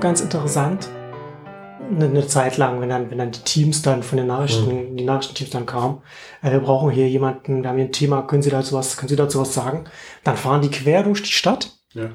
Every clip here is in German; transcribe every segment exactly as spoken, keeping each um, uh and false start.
ganz interessant, eine, eine Zeit lang, wenn dann, wenn dann die Teams dann von den Nachrichten, mhm. die Nachrichtenteams dann kamen, äh, wir brauchen hier jemanden, wir haben hier ein Thema, können Sie dazu was, können Sie dazu was sagen? Dann fahren die quer durch die Stadt. Ja.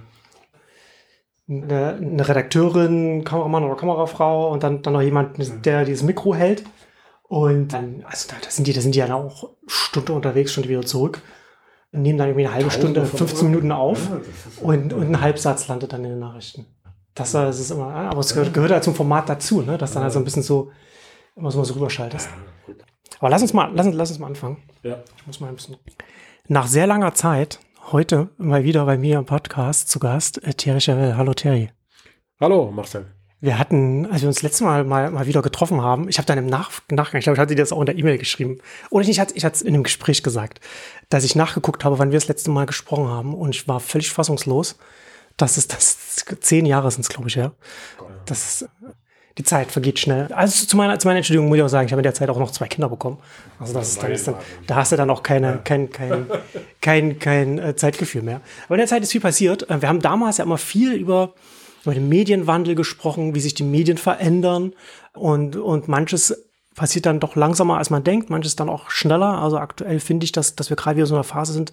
Eine, eine Redakteurin, Kameramann oder Kamerafrau und dann, dann noch jemand, der dieses Mikro hält. Und dann, also da, da sind die, da sind die ja auch Stunde unterwegs, Stunde wieder zurück. Nehmen dann irgendwie eine halbe Stunde, fünfzehn Minuten auf und, und ein Halbsatz landet dann in den Nachrichten. Das, das ist immer, aber es gehört, gehört halt zum Format dazu, ne, dass dann halt so ein bisschen so, immer so, so rüberschaltest. Aber lass uns mal, lass uns, lass uns mal anfangen. Ja. Ich muss mal ein bisschen. Nach sehr langer Zeit, heute mal wieder bei mir im Podcast zu Gast, äh, Thierry Chauvel. Hallo Thierry. Hallo Marcel. Wir hatten, als wir uns letztes Mal mal, mal wieder getroffen haben, ich habe dann im Nach- Nachgang, ich glaube, ich hatte dir das auch in der E-Mail geschrieben, oder ich, ich hatte es in einem Gespräch gesagt, dass ich nachgeguckt habe, wann wir das letzte Mal gesprochen haben und ich war völlig fassungslos. Das ist das, zehn Jahre sind es, glaube ich, ja. Das ist, die Zeit vergeht schnell. Also zu meiner, zu meiner Entschuldigung muss ich auch sagen, ich habe in der Zeit auch noch zwei Kinder bekommen. Also das ist dann, ist dann, da hast du dann auch keine, kein, kein, kein, kein äh, Zeitgefühl mehr. Aber in der Zeit ist viel passiert. Wir haben damals ja immer viel über über den Medienwandel gesprochen, wie sich die Medien verändern und, und manches passiert dann doch langsamer, als man denkt, manches dann auch schneller. Also aktuell finde ich, dass, dass wir gerade wieder so in einer Phase sind,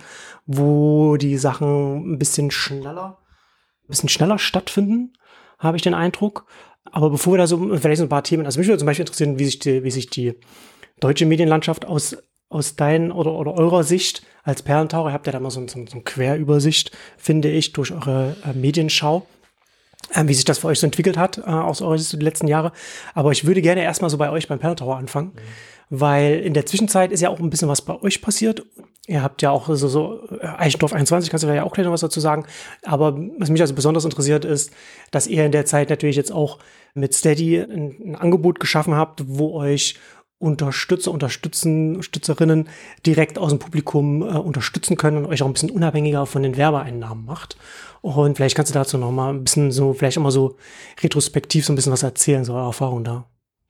wo die Sachen ein bisschen schneller, ein bisschen schneller stattfinden, habe ich den Eindruck. Aber bevor wir da so, vielleicht so ein paar Themen, also mich würde zum Beispiel interessieren, wie sich die, wie sich die deutsche Medienlandschaft aus, aus deinen oder, oder eurer Sicht als Perlentaucher, ihr habt ja da mal so, so, so eine Querübersicht, finde ich, durch eure äh, Medienschau, wie sich das für euch so entwickelt hat, äh, aus eurer Sicht die letzten Jahre. Aber ich würde gerne erstmal so bei euch beim Perlentaucher anfangen, mhm. weil in der Zwischenzeit ist ja auch ein bisschen was bei euch passiert. Ihr habt ja auch so, so Eichendorff einundzwanzig, kannst du da ja auch gleich noch was dazu sagen. Aber was mich also besonders interessiert ist, dass ihr in der Zeit natürlich jetzt auch mit Steady ein, ein Angebot geschaffen habt, wo euch Unterstützer, Unterstützen, Unterstützerinnen direkt aus dem Publikum äh, unterstützen können und euch auch ein bisschen unabhängiger von den Werbeeinnahmen macht. Und vielleicht kannst du dazu noch mal ein bisschen so, vielleicht auch mal so retrospektiv so ein bisschen was erzählen, so eure Erfahrung da.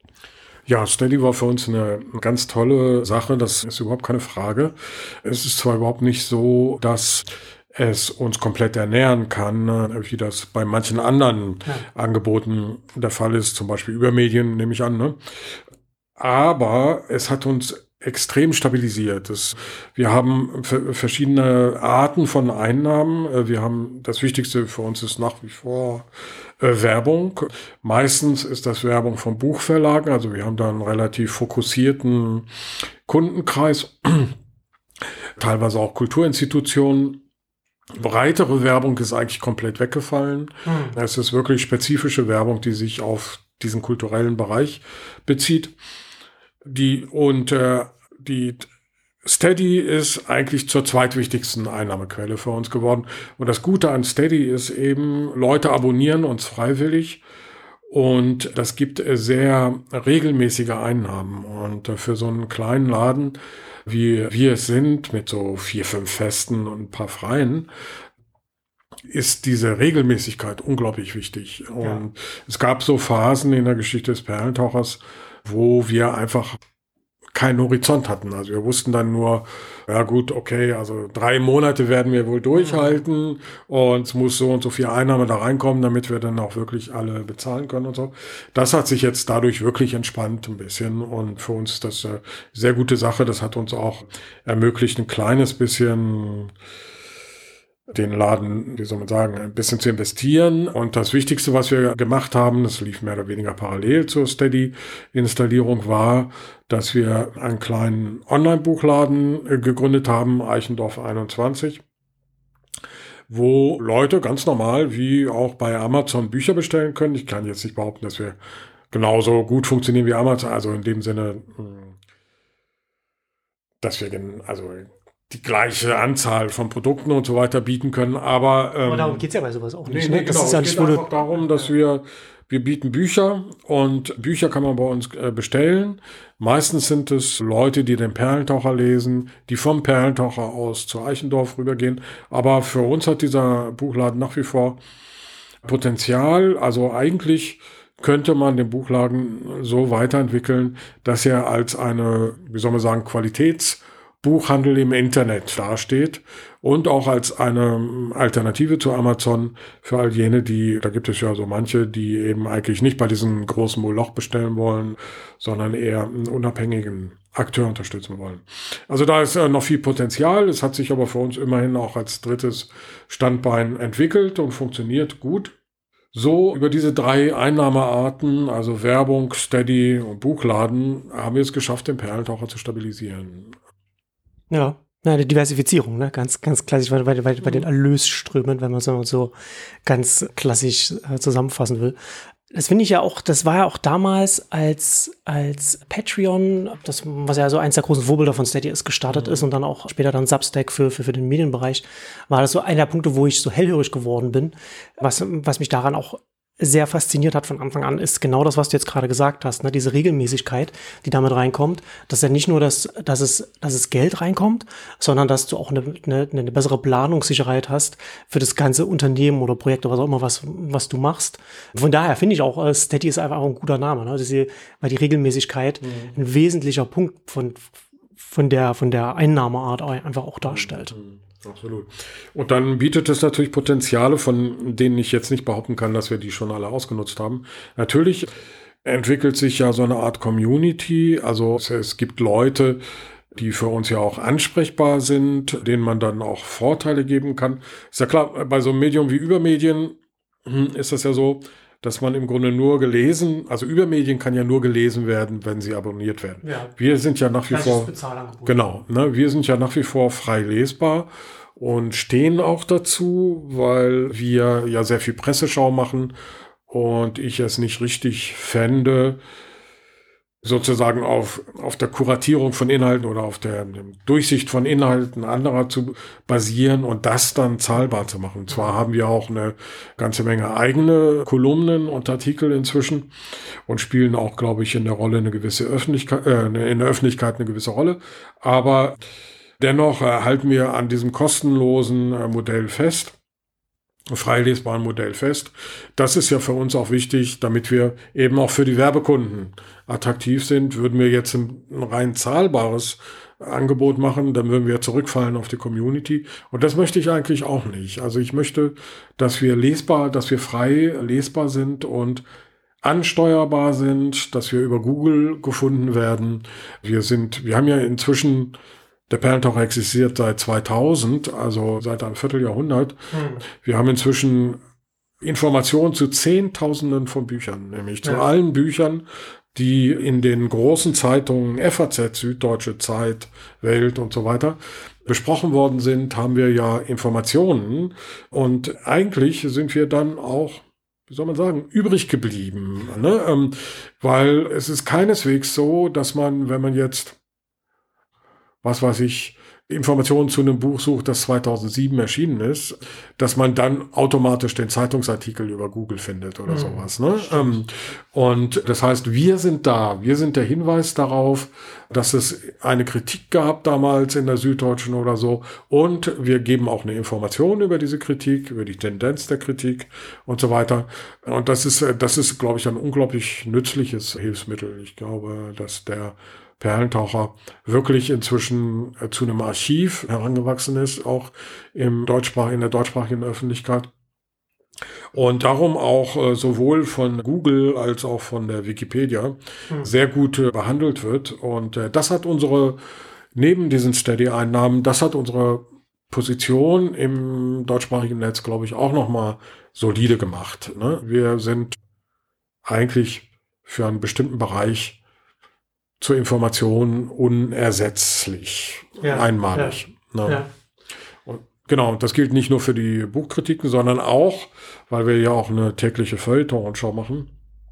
Ja, Steady war für uns eine ganz tolle Sache, das ist überhaupt keine Frage. Es ist zwar überhaupt nicht so, dass es uns komplett ernähren kann, wie das bei manchen anderen ja. Angeboten der Fall ist, zum Beispiel über Medien, nehme ich an, ne? Aber es hat uns extrem stabilisiert. Das, wir haben f- verschiedene Arten von Einnahmen. Wir haben, das Wichtigste für uns ist nach wie vor äh, Werbung. Meistens ist das Werbung von Buchverlagen. Also wir haben da einen relativ fokussierten Kundenkreis. Teilweise auch Kulturinstitutionen. Breitere Werbung ist eigentlich komplett weggefallen. Hm. Es ist wirklich spezifische Werbung, die sich auf diesen kulturellen Bereich bezieht. Die, und äh, die Steady ist eigentlich zur zweitwichtigsten Einnahmequelle für uns geworden. Und das Gute an Steady ist eben, Leute abonnieren uns freiwillig und das gibt sehr regelmäßige Einnahmen. Und äh, für so einen kleinen Laden, wie wir es sind, mit so vier, fünf Festen und ein paar Freien, ist diese Regelmäßigkeit unglaublich wichtig. Und ja. es gab so Phasen in der Geschichte des Perlentauchers, wo wir einfach keinen Horizont hatten. Also wir wussten dann nur, ja gut, okay, also drei Monate werden wir wohl durchhalten und es muss so und so viel Einnahme da reinkommen, damit wir dann auch wirklich alle bezahlen können und so. Das hat sich jetzt dadurch wirklich entspannt ein bisschen und für uns ist das eine sehr gute Sache. Das hat uns auch ermöglicht, ein kleines bisschen den Laden, wie soll man sagen, ein bisschen zu investieren. Und das Wichtigste, was wir gemacht haben, das lief mehr oder weniger parallel zur Steady-Installierung, war, dass wir einen kleinen Online-Buchladen gegründet haben, Eichendorff einundzwanzig, wo Leute ganz normal wie auch bei Amazon Bücher bestellen können. Ich kann jetzt nicht behaupten, dass wir genauso gut funktionieren wie Amazon, also in dem Sinne, dass wir also die gleiche Anzahl von Produkten und so weiter bieten können, aber ähm, aber darum geht's ja bei sowas auch nicht. Nee, ne? nee, Das genau. ist ja es nicht geht nur einfach darum, dass wir wir bieten Bücher und Bücher kann man bei uns äh, bestellen. Meistens sind es Leute, die den Perlentaucher lesen, die vom Perlentaucher aus zu Eichendorff rübergehen, aber für uns hat dieser Buchladen nach wie vor Potenzial, also eigentlich könnte man den Buchladen so weiterentwickeln, dass er als eine, wie soll man sagen, Qualitäts Buchhandel im Internet dasteht und auch als eine Alternative zu Amazon für all jene, die, da gibt es ja so manche, die eben eigentlich nicht bei diesem großen Moloch bestellen wollen, sondern eher einen unabhängigen Akteur unterstützen wollen. Also da ist noch viel Potenzial. Es hat sich aber für uns immerhin auch als drittes Standbein entwickelt und funktioniert gut. So, über diese drei Einnahmearten, also Werbung, Steady und Buchladen, haben wir es geschafft, den Perlentaucher zu stabilisieren. Ja, ja, eine Diversifizierung, ne? Ganz, ganz klassisch bei, bei, bei, bei den Erlösströmen, wenn man es so ganz klassisch äh, zusammenfassen will. Das finde ich ja auch, das war ja auch damals, als, als Patreon, das, was ja so eins der großen Vorbilder von Steady ist, gestartet mhm. ist und dann auch später dann Substack für, für, für den Medienbereich, war das so einer der Punkte, wo ich so hellhörig geworden bin, was, was mich daran auch sehr fasziniert hat von Anfang an, ist genau das, was du jetzt gerade gesagt hast, ne? Diese Regelmäßigkeit, die damit reinkommt, dass ja nicht nur, das, dass es, dass es Geld reinkommt, sondern dass du auch eine, eine, eine bessere Planungssicherheit hast für das ganze Unternehmen oder Projekt oder was auch immer, was, was du machst. Von daher finde ich auch, Steady ist einfach auch ein guter Name, ne? Also die, weil die Regelmäßigkeit mhm. ein wesentlicher Punkt von, von der, von der Einnahmeart einfach auch darstellt. Mhm. Absolut. Und dann bietet es natürlich Potenziale, von denen ich jetzt nicht behaupten kann, dass wir die schon alle ausgenutzt haben. Natürlich entwickelt sich ja so eine Art Community. Also es, es gibt Leute, die für uns ja auch ansprechbar sind, denen man dann auch Vorteile geben kann. Ist ja klar, bei so einem Medium wie Übermedien ist das ja so, dass man im Grunde nur gelesen, also Übermedien kann ja nur gelesen werden, wenn sie abonniert werden. Ja. Wir sind ja nach wie vor, genau, ne, wir sind ja nach wie vor frei lesbar und stehen auch dazu, weil wir ja sehr viel Presseschau machen und ich es nicht richtig fände, sozusagen auf, auf der Kuratierung von Inhalten oder auf der Durchsicht von Inhalten anderer zu basieren und das dann zahlbar zu machen. Zwar haben wir auch eine ganze Menge eigene Kolumnen und Artikel inzwischen und spielen auch, glaube ich, in der Rolle eine gewisse Öffentlichkeit, äh, in der Öffentlichkeit eine gewisse Rolle, aber dennoch äh, halten wir an diesem kostenlosen äh, Modell fest. Frei lesbaren Modell fest. Das ist ja für uns auch wichtig, damit wir eben auch für die Werbekunden attraktiv sind. Würden wir jetzt ein rein zahlbares Angebot machen, dann würden wir zurückfallen auf die Community. Und das möchte ich eigentlich auch nicht. Also ich möchte, dass wir lesbar, dass wir frei lesbar sind und ansteuerbar sind, dass wir über Google gefunden werden. Wir sind, wir haben ja inzwischen Der Perlentaucher existiert seit zweitausend, also seit einem Vierteljahrhundert. Hm. Wir haben inzwischen Informationen zu Zehntausenden von Büchern, nämlich ja. zu allen Büchern, die in den großen Zeitungen F A Z, Süddeutsche Zeit, Welt und so weiter besprochen worden sind, haben wir ja Informationen. Und eigentlich sind wir dann auch, wie soll man sagen, übrig geblieben. Ne? Ähm, weil es ist keineswegs so, dass man, wenn man jetzt was weiß ich, Informationen zu einem Buch sucht, das zweitausendsieben erschienen ist, dass man dann automatisch den Zeitungsartikel über Google findet oder mhm. sowas. Ne? Ähm, und das heißt, wir sind da. Wir sind der Hinweis darauf, dass es eine Kritik gab damals in der Süddeutschen oder so. Und wir geben auch eine Information über diese Kritik, über die Tendenz der Kritik und so weiter. Und das ist, das ist, glaube ich, ein unglaublich nützliches Hilfsmittel. Ich glaube, dass der Perlentaucher wirklich inzwischen äh, zu einem Archiv herangewachsen ist, auch im Deutschsprach, in der deutschsprachigen Öffentlichkeit. Und darum auch äh, sowohl von Google als auch von der Wikipedia mhm. sehr gut äh, behandelt wird. Und äh, das hat unsere, neben diesen Steady-Einnahmen, das hat unsere Position im deutschsprachigen Netz, glaube ich, auch nochmal solide gemacht. Ne? Wir sind eigentlich für einen bestimmten Bereich zur Information unersetzlich, ja, einmalig. Ja, ne? ja. Und genau, das gilt nicht nur für die Buchkritiken, sondern auch, weil wir ja auch eine tägliche Feuilleton-Show machen,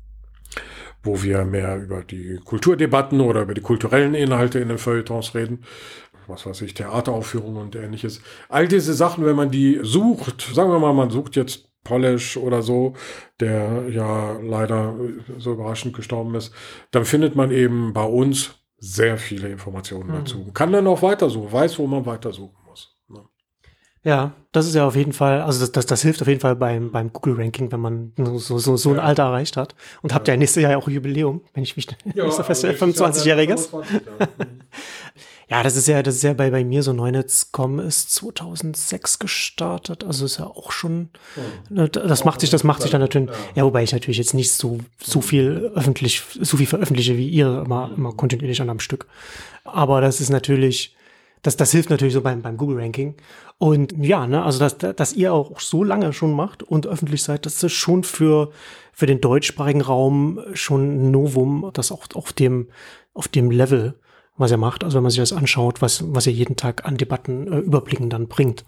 wo wir mehr über die Kulturdebatten oder über die kulturellen Inhalte in den Feuilletons reden. Was weiß ich, Theateraufführungen und ähnliches. All diese Sachen, wenn man die sucht, sagen wir mal, man sucht jetzt Polish oder so, der ja leider so überraschend gestorben ist, dann findet man eben bei uns sehr viele Informationen mhm. dazu. Kann dann auch weitersuchen, weiß, wo man weitersuchen muss. Ne? Ja, das ist ja auf jeden Fall, also das, das, das hilft auf jeden Fall beim, beim Google-Ranking, wenn man so, so, so ein ja. Alter erreicht hat. Und ja. habt ja nächstes Jahr ja auch Jubiläum, wenn ich mich ja, nicht so feststelle, fünfundzwanzigjähriges. Ja. Ja, das ist ja, das ist ja bei, bei mir so Neunetz Punkt com ist zweitausendsechs gestartet, also ist ja auch schon, oh. das macht sich, das macht sich dann natürlich, ja. ja, wobei ich natürlich jetzt nicht so, so viel öffentlich, so viel veröffentliche wie ihr immer, immer kontinuierlich an am Stück. Aber das ist natürlich, das, das hilft natürlich so beim, beim Google-Ranking. Und ja, ne, also dass, dass ihr auch so lange schon macht und öffentlich seid, das ist schon für, für den deutschsprachigen Raum schon ein Novum, das auch auf dem, auf dem Level, was er macht. Also wenn man sich das anschaut, was, was er jeden Tag an Debatten äh, überblicken dann bringt.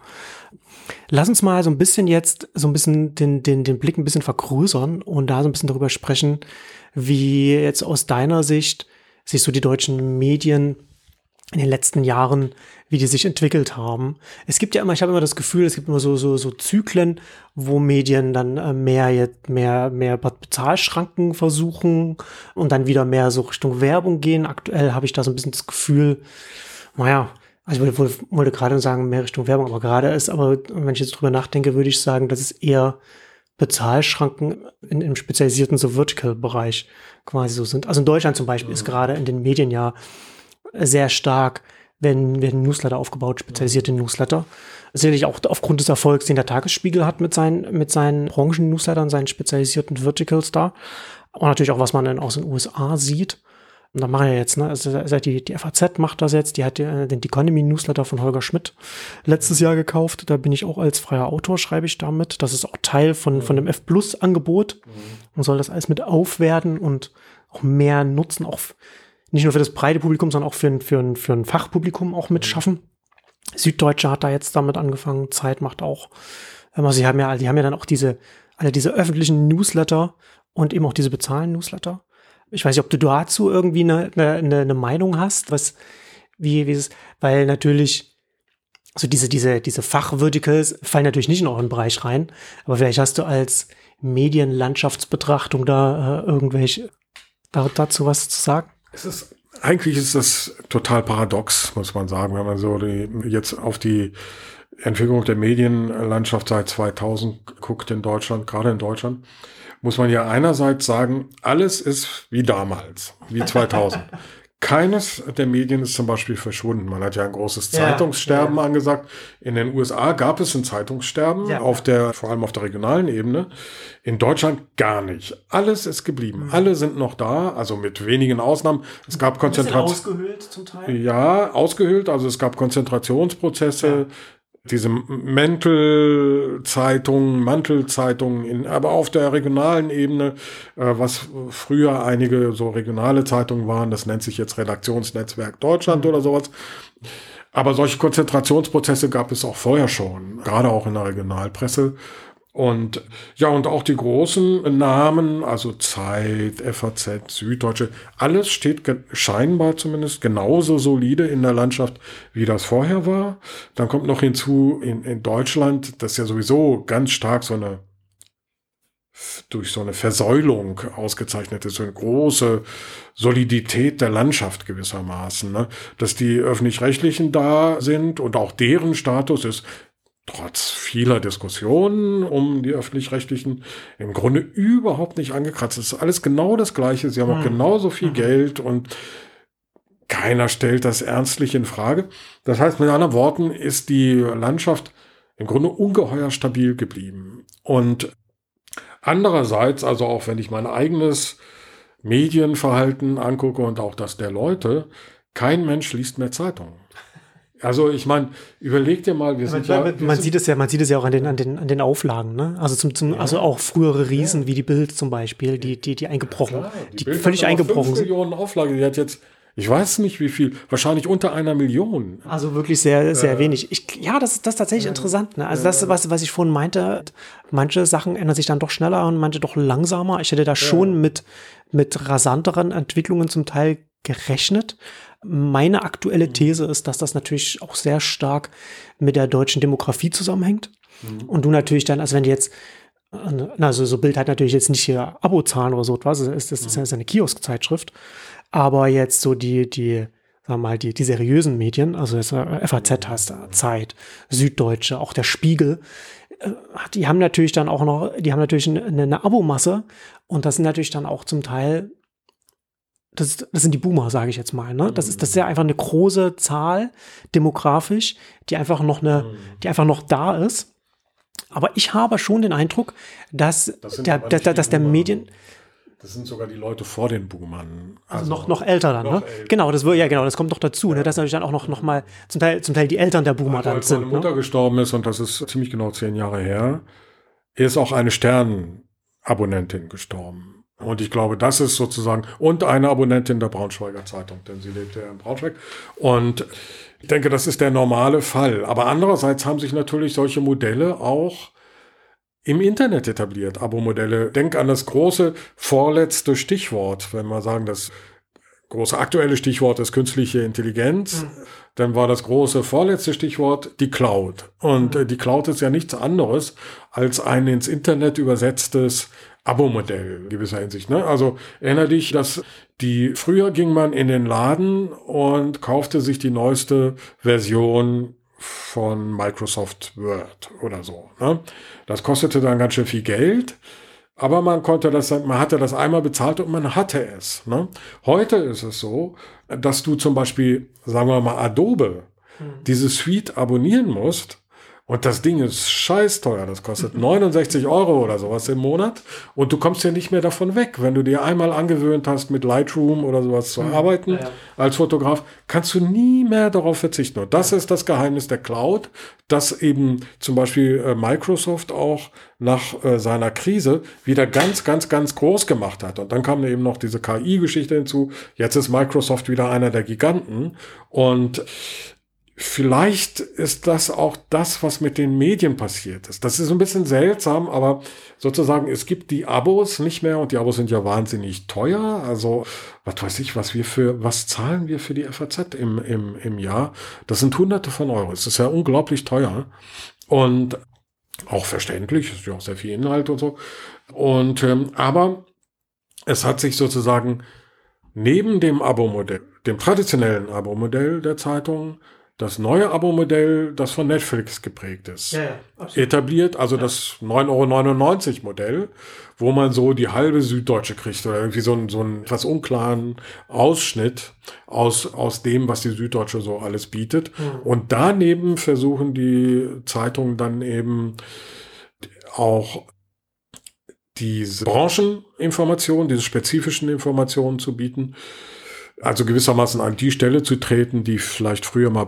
Lass uns mal so ein bisschen jetzt, so ein bisschen den, den, den Blick ein bisschen vergrößern und da so ein bisschen darüber sprechen, wie jetzt aus deiner Sicht sich so die deutschen Medien in den letzten Jahren, wie die sich entwickelt haben. Es gibt ja immer, ich habe immer das Gefühl, es gibt immer so so so Zyklen, wo Medien dann äh, mehr jetzt mehr mehr Bezahlschranken versuchen und dann wieder mehr so Richtung Werbung gehen. Aktuell habe ich da so ein bisschen das Gefühl, naja, also ich wollte, wollte gerade sagen, mehr Richtung Werbung, aber gerade ist, aber wenn ich jetzt drüber nachdenke, würde ich sagen, dass es eher Bezahlschranken in, im spezialisierten so Vertical-Bereich quasi so sind. Also in Deutschland zum Beispiel ist gerade in den Medien ja sehr stark, werden, werden Newsletter aufgebaut, spezialisierte Newsletter. Sicherlich auch aufgrund des Erfolgs, den der Tagesspiegel hat mit seinen, mit seinen Branchen-Newslettern, seinen spezialisierten Verticals da. Und natürlich auch, was man dann aus den U S A sieht. Und da machen ja jetzt, ne, also die, die F A Z macht das jetzt, die hat den Economy-Newsletter von Holger Schmidt letztes Jahr gekauft. Da bin ich auch als freier Autor, schreibe ich damit. Das ist auch Teil von, von dem F-Plus-Angebot und soll das alles mit aufwerten und auch mehr nutzen, auch nicht nur für das breite Publikum, sondern auch für ein, für ein, für ein Fachpublikum auch mitschaffen. Süddeutsche hat da jetzt damit angefangen, Zeit macht auch. Also sie haben ja, die haben ja dann auch diese, alle diese öffentlichen Newsletter und eben auch diese bezahlenden Newsletter. Ich weiß nicht, ob du dazu irgendwie eine, eine, eine Meinung hast, was, wie, wie es, weil natürlich, so diese, diese, diese Fachverticals fallen natürlich nicht in euren Bereich rein, aber vielleicht hast du als Medienlandschaftsbetrachtung da äh, irgendwelche, da, dazu was zu sagen? Es ist, eigentlich ist das total paradox, muss man sagen, wenn man so die, jetzt auf die Entwicklung der Medienlandschaft seit zweitausend guckt in Deutschland, gerade in Deutschland, muss man ja einerseits sagen, alles ist wie damals, wie zweitausend. Keines der Medien ist zum Beispiel verschwunden. Man hat ja ein großes ja, Zeitungssterben ja. angesagt. In den U S A gab es ein Zeitungssterben, ja. auf der, vor allem auf der regionalen Ebene. In Deutschland gar nicht. Alles ist geblieben. Mhm. Alle sind noch da, also mit wenigen Ausnahmen. Es gab Konzentrationen. Ausgehöhlt zum Teil? Ja, ausgehöhlt. Also es gab Konzentrationsprozesse. Ja. Diese Mäntelzeitungen, Mantelzeitungen, in, aber auf der regionalen Ebene, äh, was früher einige so regionale Zeitungen waren, das nennt sich jetzt Redaktionsnetzwerk Deutschland oder sowas. Aber solche Konzentrationsprozesse gab es auch vorher schon, gerade auch in der Regionalpresse. Und ja, und auch die großen Namen, also Zeit, F A Z, Süddeutsche, alles steht ge- scheinbar zumindest genauso solide in der Landschaft, wie das vorher war. Dann kommt noch hinzu, in, in Deutschland, das ja sowieso ganz stark so eine, durch so eine Versäulung ausgezeichnet ist, so eine große Solidität der Landschaft gewissermaßen, ne? Dass die Öffentlich-Rechtlichen da sind und auch deren Status ist, trotz vieler Diskussionen um die Öffentlich-Rechtlichen im Grunde überhaupt nicht angekratzt. Es ist alles genau das Gleiche. Sie haben auch mhm. genauso viel mhm. Geld und keiner stellt das ernstlich in Frage. Das heißt, mit anderen Worten ist die Landschaft im Grunde ungeheuer stabil geblieben. Und andererseits, also auch wenn ich mein eigenes Medienverhalten angucke und auch das der Leute, kein Mensch liest mehr Zeitungen. Also ich meine, überleg dir mal, wir sind ja, ja... Man sieht es ja, man sieht es ja auch an den, an den, an den Auflagen, ne? Also zum, zum ja. also auch frühere Riesen ja. wie die Bild zum Beispiel, die, die, die eingebrochen, ja, die, die völlig eingebrochen sind. Millionen Auflage, die hat jetzt, ich weiß nicht wie viel, wahrscheinlich unter einer Million. Also wirklich sehr, sehr äh, wenig. Ich, ja, das, das ist tatsächlich äh, interessant, ne? Also äh, das, was, was ich vorhin meinte, manche Sachen ändern sich dann doch schneller und manche doch langsamer. Ich hätte da schon ja. mit, mit rasanteren Entwicklungen zum Teil gerechnet. Meine aktuelle These ist, dass das natürlich auch sehr stark mit der deutschen Demografie zusammenhängt. Mhm. Und du natürlich dann, also wenn du jetzt, also so Bild hat natürlich jetzt nicht hier Abozahlen oder so etwas, das ist, das ist eine Kiosk-Zeitschrift, aber jetzt so die, die, sagen wir mal, die, die seriösen Medien, also jetzt F A Z hast du, Zeit, Süddeutsche, auch der Spiegel, die haben natürlich dann auch noch, die haben natürlich eine, eine Abomasse und das sind natürlich dann auch zum Teil das, ist, das sind die Boomer, sage ich jetzt mal. Ne? Das ist, das ist ja einfach eine große Zahl demografisch, die einfach noch eine, die einfach noch da ist. Aber ich habe schon den Eindruck, dass das sind der, der, der, dass der Medien Das sind sogar die Leute vor den Boomern. Also, also noch, noch älter dann, noch ne? Älter. Genau, das ja genau, das kommt noch dazu, ja. ne? Dass natürlich dann auch noch, noch mal zum Teil, zum Teil die Eltern der Boomer also, dann als sind. Meine Mutter ne? gestorben ist, und das ist ziemlich genau zehn Jahre her, ist auch eine Stern-Abonnentin gestorben. Und ich glaube, das ist sozusagen, und eine Abonnentin der Braunschweiger Zeitung, denn sie lebte ja in Braunschweig. Und ich denke, das ist der normale Fall. Aber andererseits haben sich natürlich solche Modelle auch im Internet etabliert, Abo-Modelle. Denk an das große vorletzte Stichwort, wenn wir sagen, das große aktuelle Stichwort ist künstliche Intelligenz, mhm. dann war das große vorletzte Stichwort die Cloud. Und mhm. die Cloud ist ja nichts anderes als ein ins Internet übersetztes Abo-Modell in gewisser Hinsicht. Ne? Also erinnere dich, dass die früher ging man in den Laden und kaufte sich die neueste Version von Microsoft Word oder so. Ne? Das kostete dann ganz schön viel Geld, aber man konnte das, man hatte das einmal bezahlt und man hatte es. Ne? Heute ist es so, dass du zum Beispiel, sagen wir mal, Adobe, hm. diese Suite abonnieren musst. Und das Ding ist scheiß teuer. Das kostet neunundsechzig Euro oder sowas im Monat. Und du kommst ja nicht mehr davon weg. Wenn du dir einmal angewöhnt hast, mit Lightroom oder sowas zu arbeiten, ja, ja. als Fotograf, kannst du nie mehr darauf verzichten. Und das ist das Geheimnis der Cloud, dass eben zum Beispiel äh, Microsoft auch nach äh, seiner Krise wieder ganz, ganz, ganz groß gemacht hat. Und dann kam eben noch diese K I-Geschichte hinzu. Jetzt ist Microsoft wieder einer der Giganten. Und vielleicht ist das auch das, was mit den Medien passiert ist. Das ist ein bisschen seltsam, aber sozusagen, es gibt die Abos nicht mehr, und die Abos sind ja wahnsinnig teuer. Also, was weiß ich, was wir für, was zahlen wir für die F A Z im, im, im Jahr? Das sind Hunderte von Euro. Es ist ja unglaublich teuer. Und auch verständlich, es ist ja auch sehr viel Inhalt und so. Und, ähm, aber es hat sich sozusagen neben dem Abo-Modell, dem traditionellen Abo-Modell der Zeitung, das neue Abo-Modell, das von Netflix geprägt ist, ja, ja, etabliert, also ja. das neun Euro neunundneunzig Modell, wo man so die halbe Süddeutsche kriegt oder irgendwie so einen, so einen etwas unklaren Ausschnitt aus, aus dem, was die Süddeutsche so alles bietet. Mhm. Und daneben versuchen die Zeitungen dann eben auch diese Brancheninformationen, diese spezifischen Informationen zu bieten. Also gewissermaßen an die Stelle zu treten, die vielleicht früher mal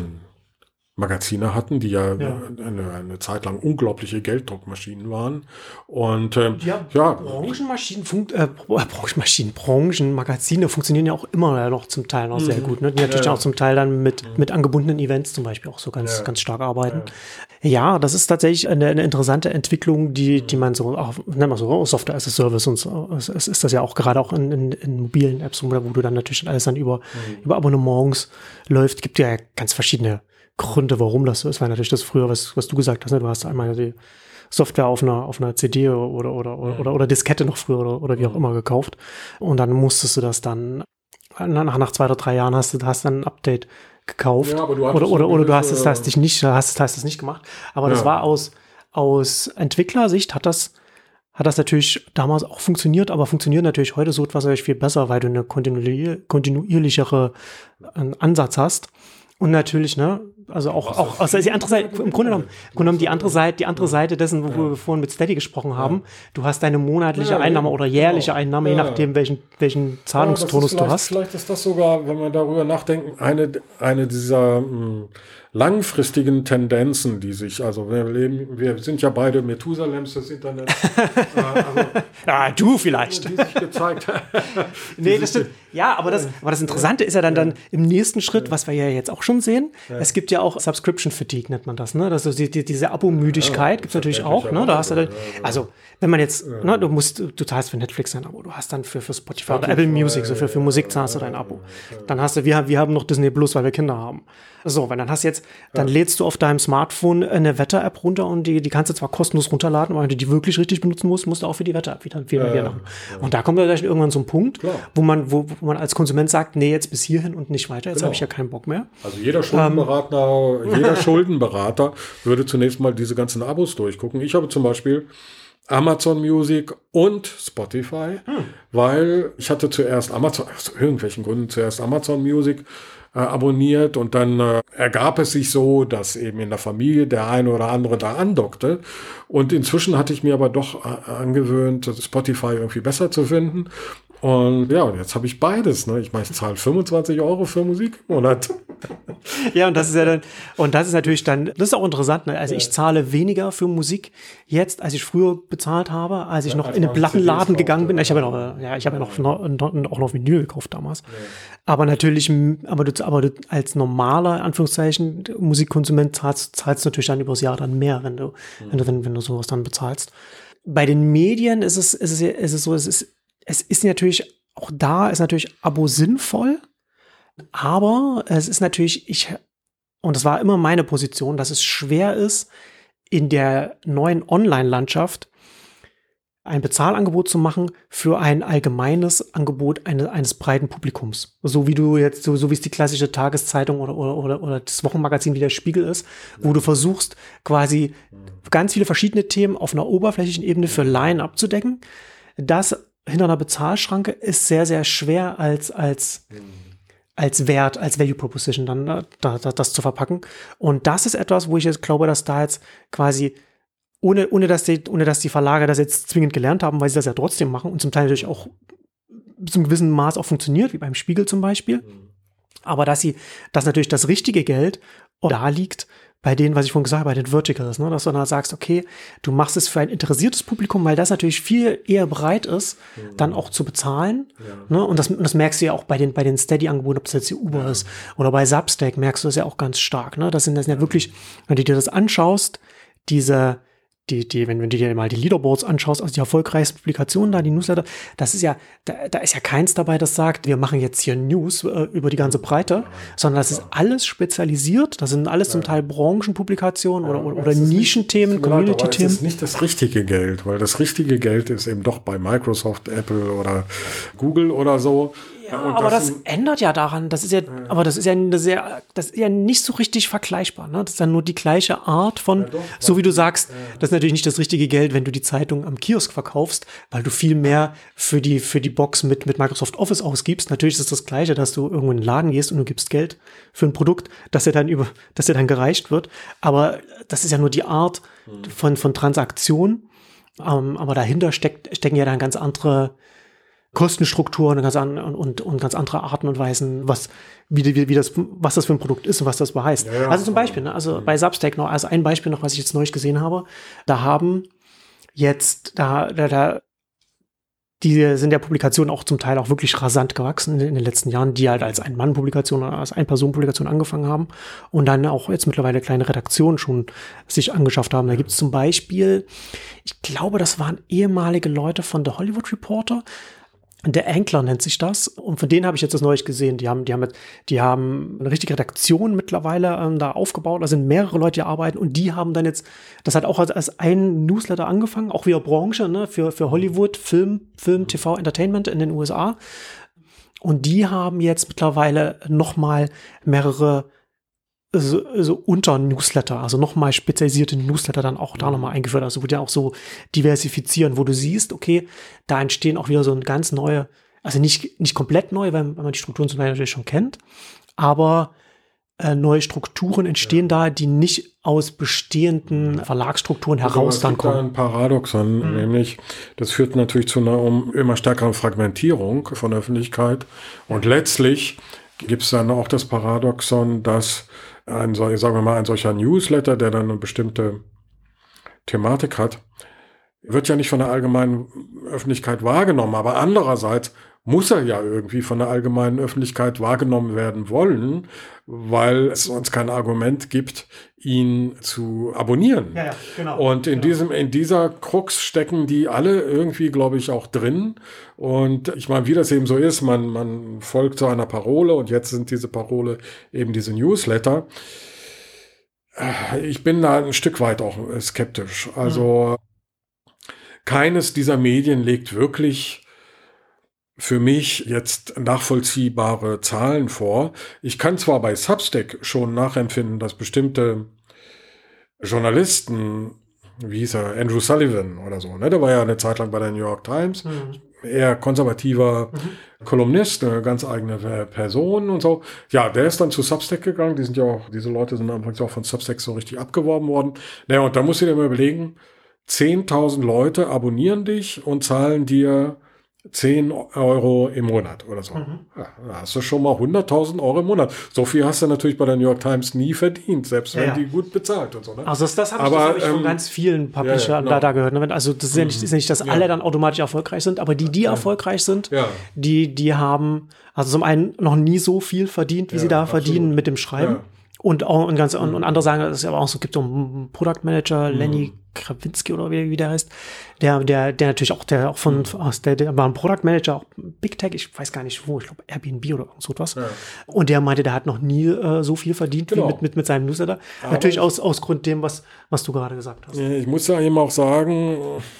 Branchenmagazine hatten, die ja, ja. Eine, eine Zeit lang unglaubliche Gelddruckmaschinen waren. Und ähm, ja, ja, Branchenmaschinen, Fun- äh, Branchenmaschinen, Branchenmagazine funktionieren ja auch immer ja noch zum Teil noch mhm. sehr gut. Ne? Die natürlich ja, ja. auch zum Teil dann mit, mhm. mit angebundenen Events zum Beispiel auch so ganz, ja. ganz stark arbeiten. Ja. ja, das ist tatsächlich eine, eine interessante Entwicklung, die, die man so, auch, nennen wir so, Software as a Service und so. Es ist das ja auch gerade auch in, in, in mobilen Apps, wo du dann natürlich alles dann über, mhm. über Abonnements läuft. Gibt ja ganz verschiedene Gründe, warum das so ist, weil natürlich das früher, was, was du gesagt hast, ne? Du hast einmal die Software auf einer, auf einer C D oder, oder, oder, oder, oder Diskette noch früher oder, oder wie auch immer gekauft. Und dann musstest du das dann, nach, nach zwei oder drei Jahren hast du, hast dann ein Update gekauft. Ja, aber du oder, oder, oder du hast es, hast dich nicht, hast, hast es nicht gemacht. Aber ja. das war aus, aus Entwicklersicht hat das, hat das natürlich damals auch funktioniert, aber funktioniert natürlich heute so etwas viel besser, weil du eine kontinuier, kontinuierlichere äh, Ansatz hast. Und natürlich, ne, also auch, auch aus der andere Seite, im Grunde genommen, im Grunde genommen die andere Seite, die andere Seite dessen, wo ja. wir vorhin mit Steady gesprochen haben, du hast deine monatliche ja, Einnahme oder jährliche genau. Einnahme, ja. je nachdem, welchen, welchen Zahlungstonus ja, du hast. Vielleicht ist das sogar, wenn wir darüber nachdenken, eine, eine dieser mh, langfristigen Tendenzen, die sich, also wir leben, wir sind ja beide Methusalems des Internets. äh, also, ja, du vielleicht. Die sich gezeigt nee, das stimmt. Ja, aber das, aber das Interessante ist ja dann, dann im nächsten Schritt, was wir ja jetzt auch schon sehen, ja. es gibt ja auch Subscription Fatigue, nennt man das, ne? Das ist die, die, diese Abo-Müdigkeit ja, gibt es natürlich auch, ne? Da hast du dann, also, wenn man jetzt, ja. ne, du musst, du zahlst für Netflix ein Abo, du hast dann für, für Spotify oder Apple Music, so für, für Musik zahlst du dein Abo. Dann hast du, wir, wir haben noch Disney Plus, weil wir Kinder haben. So, wenn dann hast du jetzt, dann ja. lädst du auf deinem Smartphone eine Wetter-App runter und die, die kannst du zwar kostenlos runterladen, aber wenn du die wirklich richtig benutzen musst, musst du auch für die Wetter-App wieder, wieder ja, machen. Ja. Und da kommt dann gleich irgendwann so ein Punkt, Klar. wo man, wo, wo man als Konsument sagt, nee, jetzt bis hierhin und nicht weiter, jetzt genau. habe ich ja keinen Bock mehr. Also jeder Schuldenberater, ähm. jeder Schuldenberater würde zunächst mal diese ganzen Abos durchgucken. Ich habe zum Beispiel Amazon Music und Spotify, hm. weil ich hatte zuerst Amazon, aus irgendwelchen Gründen zuerst Amazon Music äh, abonniert und dann äh, ergab es sich so, dass eben in der Familie der eine oder andere da andockte und inzwischen hatte ich mir aber doch äh, angewöhnt, Spotify irgendwie besser zu finden. Und ja, jetzt habe ich beides. Ne? Ich meine, ich zahle fünfundzwanzig Euro für Musik im Monat. Ja, und das ist ja dann, und das ist natürlich dann, das ist auch interessant. Ne? Also ja. ich zahle weniger für Musik jetzt, als ich früher bezahlt habe, als ich ja, noch als in den Plattenladen gegangen bin. Ich habe ja noch, ja, ich habe ja noch, noch, noch, auch noch Vinyl gekauft damals. Ja. Aber natürlich, aber du, aber du als normaler, in Anführungszeichen, Musikkonsument zahlst, zahlst du natürlich dann übers Jahr dann mehr, wenn du, mhm. wenn du, wenn, wenn du sowas dann bezahlst. Bei den Medien ist es, ist es, ist es so, es ist, Es ist natürlich, auch da ist natürlich Abo sinnvoll, aber es ist natürlich, ich, und das war immer meine Position, dass es schwer ist, in der neuen Online-Landschaft ein Bezahlangebot zu machen für ein allgemeines Angebot eine, eines breiten Publikums. So wie du jetzt, so, so wie es die klassische Tageszeitung oder, oder, oder, oder das Wochenmagazin wie der Spiegel ist, wo du versuchst, quasi ganz viele verschiedene Themen auf einer oberflächlichen Ebene für Laien abzudecken. Das hinter einer Bezahlschranke ist sehr, sehr schwer als, als, als Wert, als Value Proposition dann da, da, das zu verpacken. Und das ist etwas, wo ich jetzt glaube, dass da jetzt quasi, ohne, ohne, dass die, ohne dass die Verlage das jetzt zwingend gelernt haben, weil sie das ja trotzdem machen und zum Teil natürlich auch bis zu einem gewissen Maß auch funktioniert, wie beim Spiegel zum Beispiel. Aber dass sie, dass natürlich das richtige Geld da liegt, bei denen, was ich vorhin gesagt habe, bei den Verticals, ne, dass du dann sagst, okay, du machst es für ein interessiertes Publikum, weil das natürlich viel eher bereit ist, mhm. dann auch zu bezahlen. Ja. Ne, und das, das merkst du ja auch bei den, bei den Steady-Angeboten, ob es jetzt die Uber ja. ist oder bei Substack, merkst du das ja auch ganz stark. Ne? Das sind das sind ja wirklich, wenn du dir das anschaust, diese Die, die, wenn, wenn du dir mal die Leaderboards anschaust, also die erfolgreichsten Publikationen da, die Newsletter, das ist ja, da, da ist ja keins dabei, das sagt, wir machen jetzt hier News äh, über die ganze Breite, sondern das ist alles spezialisiert, das sind alles zum Teil Branchenpublikationen oder, oder, oder Nischenthemen, Community-Themen. Das ist nicht das richtige Geld, weil das richtige Geld ist eben doch bei Microsoft, Apple oder Google oder so. Ja, aber das, das ändert ja daran, das ist ja, ja. aber das ist ja, das ist ja, das ist ja nicht so richtig vergleichbar, ne? Das ist ja nur die gleiche Art von, ja, doch, so wie du sagst, ja. das ist natürlich nicht das richtige Geld, wenn du die Zeitung am Kiosk verkaufst, weil du viel mehr für die, für die Box mit, mit Microsoft Office ausgibst. Natürlich ist es das Gleiche, dass du irgendwo in den Laden gehst und du gibst Geld für ein Produkt, dass dir dann über, dass dir dann gereicht wird. Aber das ist ja nur die Art mhm. von, von Transaktion. Um, aber dahinter steckt, stecken ja dann ganz andere Kostenstrukturen ganz an, und, und ganz andere Arten und Weisen, was, wie, wie, wie das, was das für ein Produkt ist und was das heißt. Ja, ja. Also zum Beispiel, ne, also mhm. bei Substack noch, also ein Beispiel noch, was ich jetzt neulich gesehen habe, da haben jetzt, da, da, da, die sind der Publikation auch zum Teil auch wirklich rasant gewachsen in den letzten Jahren, die halt als Ein-Mann-Publikation oder als Ein-Personen-Publikation angefangen haben und dann auch jetzt mittlerweile kleine Redaktionen schon sich angeschafft haben. Da gibt es zum Beispiel, ich glaube, das waren ehemalige Leute von The Hollywood Reporter, der Ankler nennt sich das. Und von denen habe ich jetzt das neulich gesehen. Die haben, die haben, die haben eine richtige Redaktion mittlerweile ähm, da aufgebaut. Da sind mehrere Leute, die arbeiten. Und die haben dann jetzt, das hat auch als, als ein Newsletter angefangen, auch wieder Branche, ne, für, für Hollywood, Film, Film, T V, Entertainment in den U S A. Und die haben jetzt mittlerweile nochmal mehrere so, so Unter-Newsletter, also nochmal spezialisierte Newsletter dann auch da nochmal eingeführt, also wo die auch so diversifizieren, wo du siehst, okay, da entstehen auch wieder so ein ganz neue, also nicht, nicht komplett neu, weil, weil man die Strukturen zum Teil natürlich schon kennt, aber äh, neue Strukturen entstehen ja. da, die nicht aus bestehenden Verlagsstrukturen heraus dann kommen. Es gibt da ein Paradoxon, mhm. nämlich, das führt natürlich zu einer um, immer stärkeren Fragmentierung von der Öffentlichkeit und letztlich gibt es dann auch das Paradoxon, dass ein, sagen wir mal, ein solcher Newsletter, der dann eine bestimmte Thematik hat, wird ja nicht von der allgemeinen Öffentlichkeit wahrgenommen, aber andererseits muss er ja irgendwie von der allgemeinen Öffentlichkeit wahrgenommen werden wollen, weil es sonst kein Argument gibt, ihn zu abonnieren. Ja, ja, genau, und in genau. diesem, in dieser Krux stecken die alle irgendwie, glaube ich, auch drin. Und ich meine, wie das eben so ist, man, man folgt so einer Parole und jetzt sind diese Parole eben diese Newsletter. Ich bin da ein Stück weit auch skeptisch. Also mhm. keines dieser Medien legt wirklich für mich jetzt nachvollziehbare Zahlen vor. Ich kann zwar bei Substack schon nachempfinden, dass bestimmte Journalisten wie hieß er, Andrew Sullivan oder so, ne? Der war ja eine Zeit lang bei der New York Times, mhm. eher konservativer mhm. Kolumnist, eine ganz eigene Person und so. Ja, der ist dann zu Substack gegangen, die sind ja auch, diese Leute sind anfangs auch von Substack so richtig abgeworben worden. Naja, und da musst du dir mal überlegen, zehntausend Leute abonnieren dich und zahlen dir zehn Euro im Monat oder so. Mhm. Ja, da hast du schon mal hunderttausend Euro im Monat. So viel hast du natürlich bei der New York Times nie verdient, selbst wenn ja, ja. die gut bezahlt und so. Ne? Also das, das habe ich, hab ich ähm, von ganz vielen Publishern ja, ja, genau. da, da gehört. Ne? Also das ist ja nicht, ist nicht dass ja. alle dann automatisch erfolgreich sind, aber die, die ja. erfolgreich sind, ja. die, die haben also zum einen noch nie so viel verdient, wie ja, sie da absolut. verdienen mit dem Schreiben. Ja. Und auch und ganz und, und andere sagen, es ist aber auch so, gibt so einen Product Manager, mhm. Lenny Krawinski oder wie, wie der heißt, der, der, der natürlich auch, der auch von, mhm. aus der, der war ein Product Manager, auch Big Tech, ich weiß gar nicht wo, ich glaube Airbnb oder so etwas. Ja. Und der meinte, der hat noch nie äh, so viel verdient genau. wie mit, mit, mit seinem Newsletter. Aber natürlich aus, aus Grund dem, was, was du gerade gesagt hast. Ich muss ja eben auch sagen,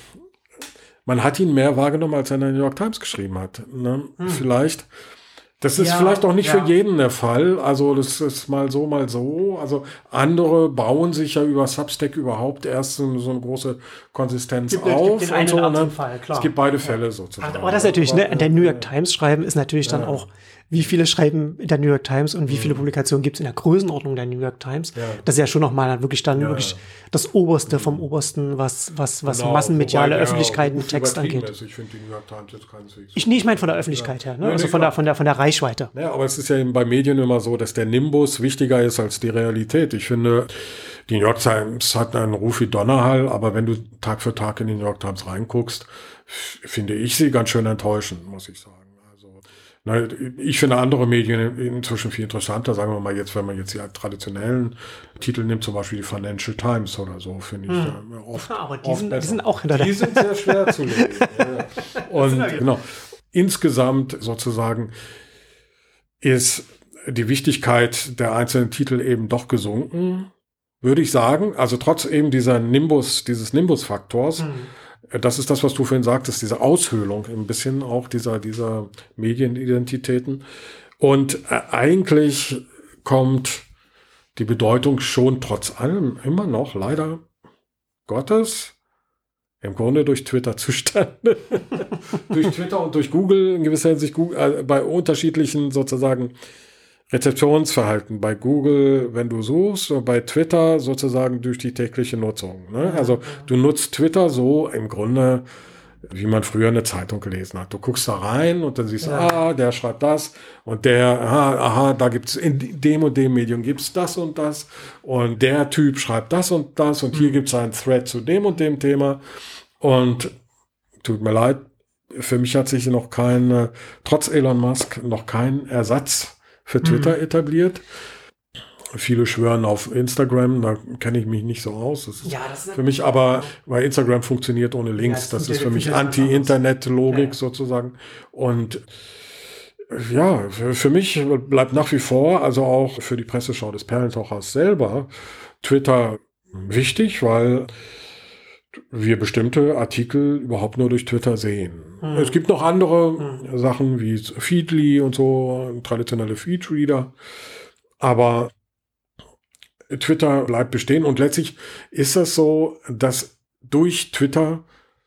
man hat ihn mehr wahrgenommen, als er in der New York Times geschrieben hat. Ne? Mhm. Vielleicht. Das ist ja, vielleicht auch nicht ja. für jeden der Fall. Also das ist mal so, mal so. Also andere bauen sich ja über Substack überhaupt erst so, so eine große Konsistenz gibt, auf. Gibt den einen und so, ne? Fall, klar. Es gibt beide Fälle ja. sozusagen. Aber das ist natürlich, aber, ne, in der New York Times schreiben ist natürlich dann ja. auch, wie viele schreiben in der New York Times und wie viele Publikationen gibt es in der Größenordnung der New York Times. Ja. Das ist ja schon nochmal dann wirklich dann ja. wirklich das Oberste vom Obersten, was, was, was genau. massenmediale Öffentlichkeit mit Text angeht. Ist. Ich finde die New York Times jetzt keineswegs. Ich, nee, ich meine von der Öffentlichkeit ja. her, ne? Ja, also nee, von der, von der, von der Reichweite. Ja, aber es ist ja eben bei Medien immer so, dass der Nimbus wichtiger ist als die Realität. Ich finde, die New York Times hat einen Ruf wie Donnerhall, aber wenn du Tag für Tag in die New York Times reinguckst, finde ich sie ganz schön enttäuschend, muss ich sagen. Ich finde andere Medien inzwischen viel interessanter, sagen wir mal jetzt, wenn man jetzt die traditionellen Titel nimmt, zum Beispiel die Financial Times oder so, finde ich hm. ja, oft. Ja, aber die, oft sind, die sind auch hinter der. Die sind sehr schwer zu lesen. ja. Und genau, insgesamt sozusagen ist die Wichtigkeit der einzelnen Titel eben doch gesunken, würde ich sagen. Also trotz eben dieser Nimbus, dieses Nimbus-Faktors. Hm. Das ist das, was du vorhin sagtest, diese Aushöhlung ein bisschen auch dieser, dieser Medienidentitäten. Und eigentlich kommt die Bedeutung schon trotz allem immer noch, leider Gottes, im Grunde durch Twitter zustande. Durch Twitter und durch Google, in gewisser Hinsicht Google, äh, bei unterschiedlichen sozusagen Rezeptionsverhalten. Bei Google, wenn du suchst, und bei Twitter sozusagen durch die tägliche Nutzung. Ne? Also du nutzt Twitter so im Grunde, wie man früher eine Zeitung gelesen hat. Du guckst da rein und dann siehst du, ja. ah, der schreibt das und der, aha, aha, da gibt's in dem und dem Medium gibt's das und das und der Typ schreibt das und das und mhm. hier gibt's einen Thread zu dem und dem Thema und tut mir leid, für mich hat sich noch kein, trotz Elon Musk, noch kein Ersatz für Twitter mhm. etabliert. Viele schwören auf Instagram, da kenne ich mich nicht so aus. Das ist, ja, das ist für mich aber, weil Instagram funktioniert ohne Links, ja, das, das ist für mich Anti-Internet-Logik ja. sozusagen. Und ja, für, für mich bleibt nach wie vor, also auch für die Presseschau des Perlentauchers selber, Twitter wichtig, weil wir bestimmte Artikel überhaupt nur durch Twitter sehen. Mhm. Es gibt noch andere mhm. Sachen wie Feedly und so, traditionelle Feedreader, aber Twitter bleibt bestehen und letztlich ist das so, dass durch Twitter,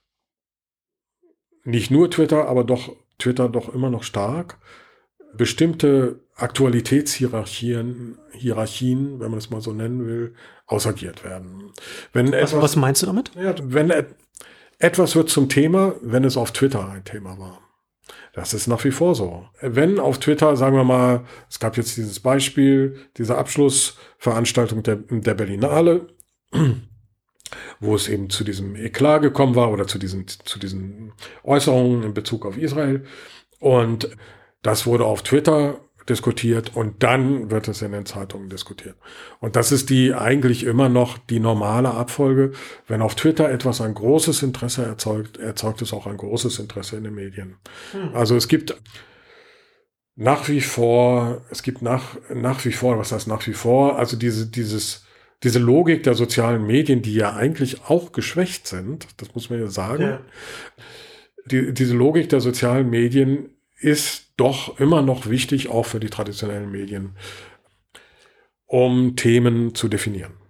nicht nur Twitter, aber doch Twitter doch immer noch stark, bestimmte Aktualitätshierarchien, Hierarchien, wenn man es mal so nennen will, ausagiert werden. Wenn was, etwas, was meinst du damit? Ja, wenn et, etwas wird zum Thema, wenn es auf Twitter ein Thema war. Das ist nach wie vor so. Wenn auf Twitter, sagen wir mal, es gab jetzt dieses Beispiel, diese Abschlussveranstaltung der, der Berlinale, wo es eben zu diesem Eklat gekommen war oder zu diesen, zu diesen Äußerungen in Bezug auf Israel. Und das wurde auf Twitter diskutiert und dann wird es in den Zeitungen diskutiert. Und das ist die eigentlich immer noch die normale Abfolge. Wenn auf Twitter etwas ein großes Interesse erzeugt, erzeugt es auch ein großes Interesse in den Medien. Hm. Also es gibt nach wie vor, es gibt nach, nach wie vor, was heißt nach wie vor, also diese, dieses, diese Logik der sozialen Medien, die ja eigentlich auch geschwächt sind, das muss man ja sagen. Ja. Die, diese Logik der sozialen Medien ist doch immer noch wichtig, auch für die traditionellen Medien, um Themen zu definieren.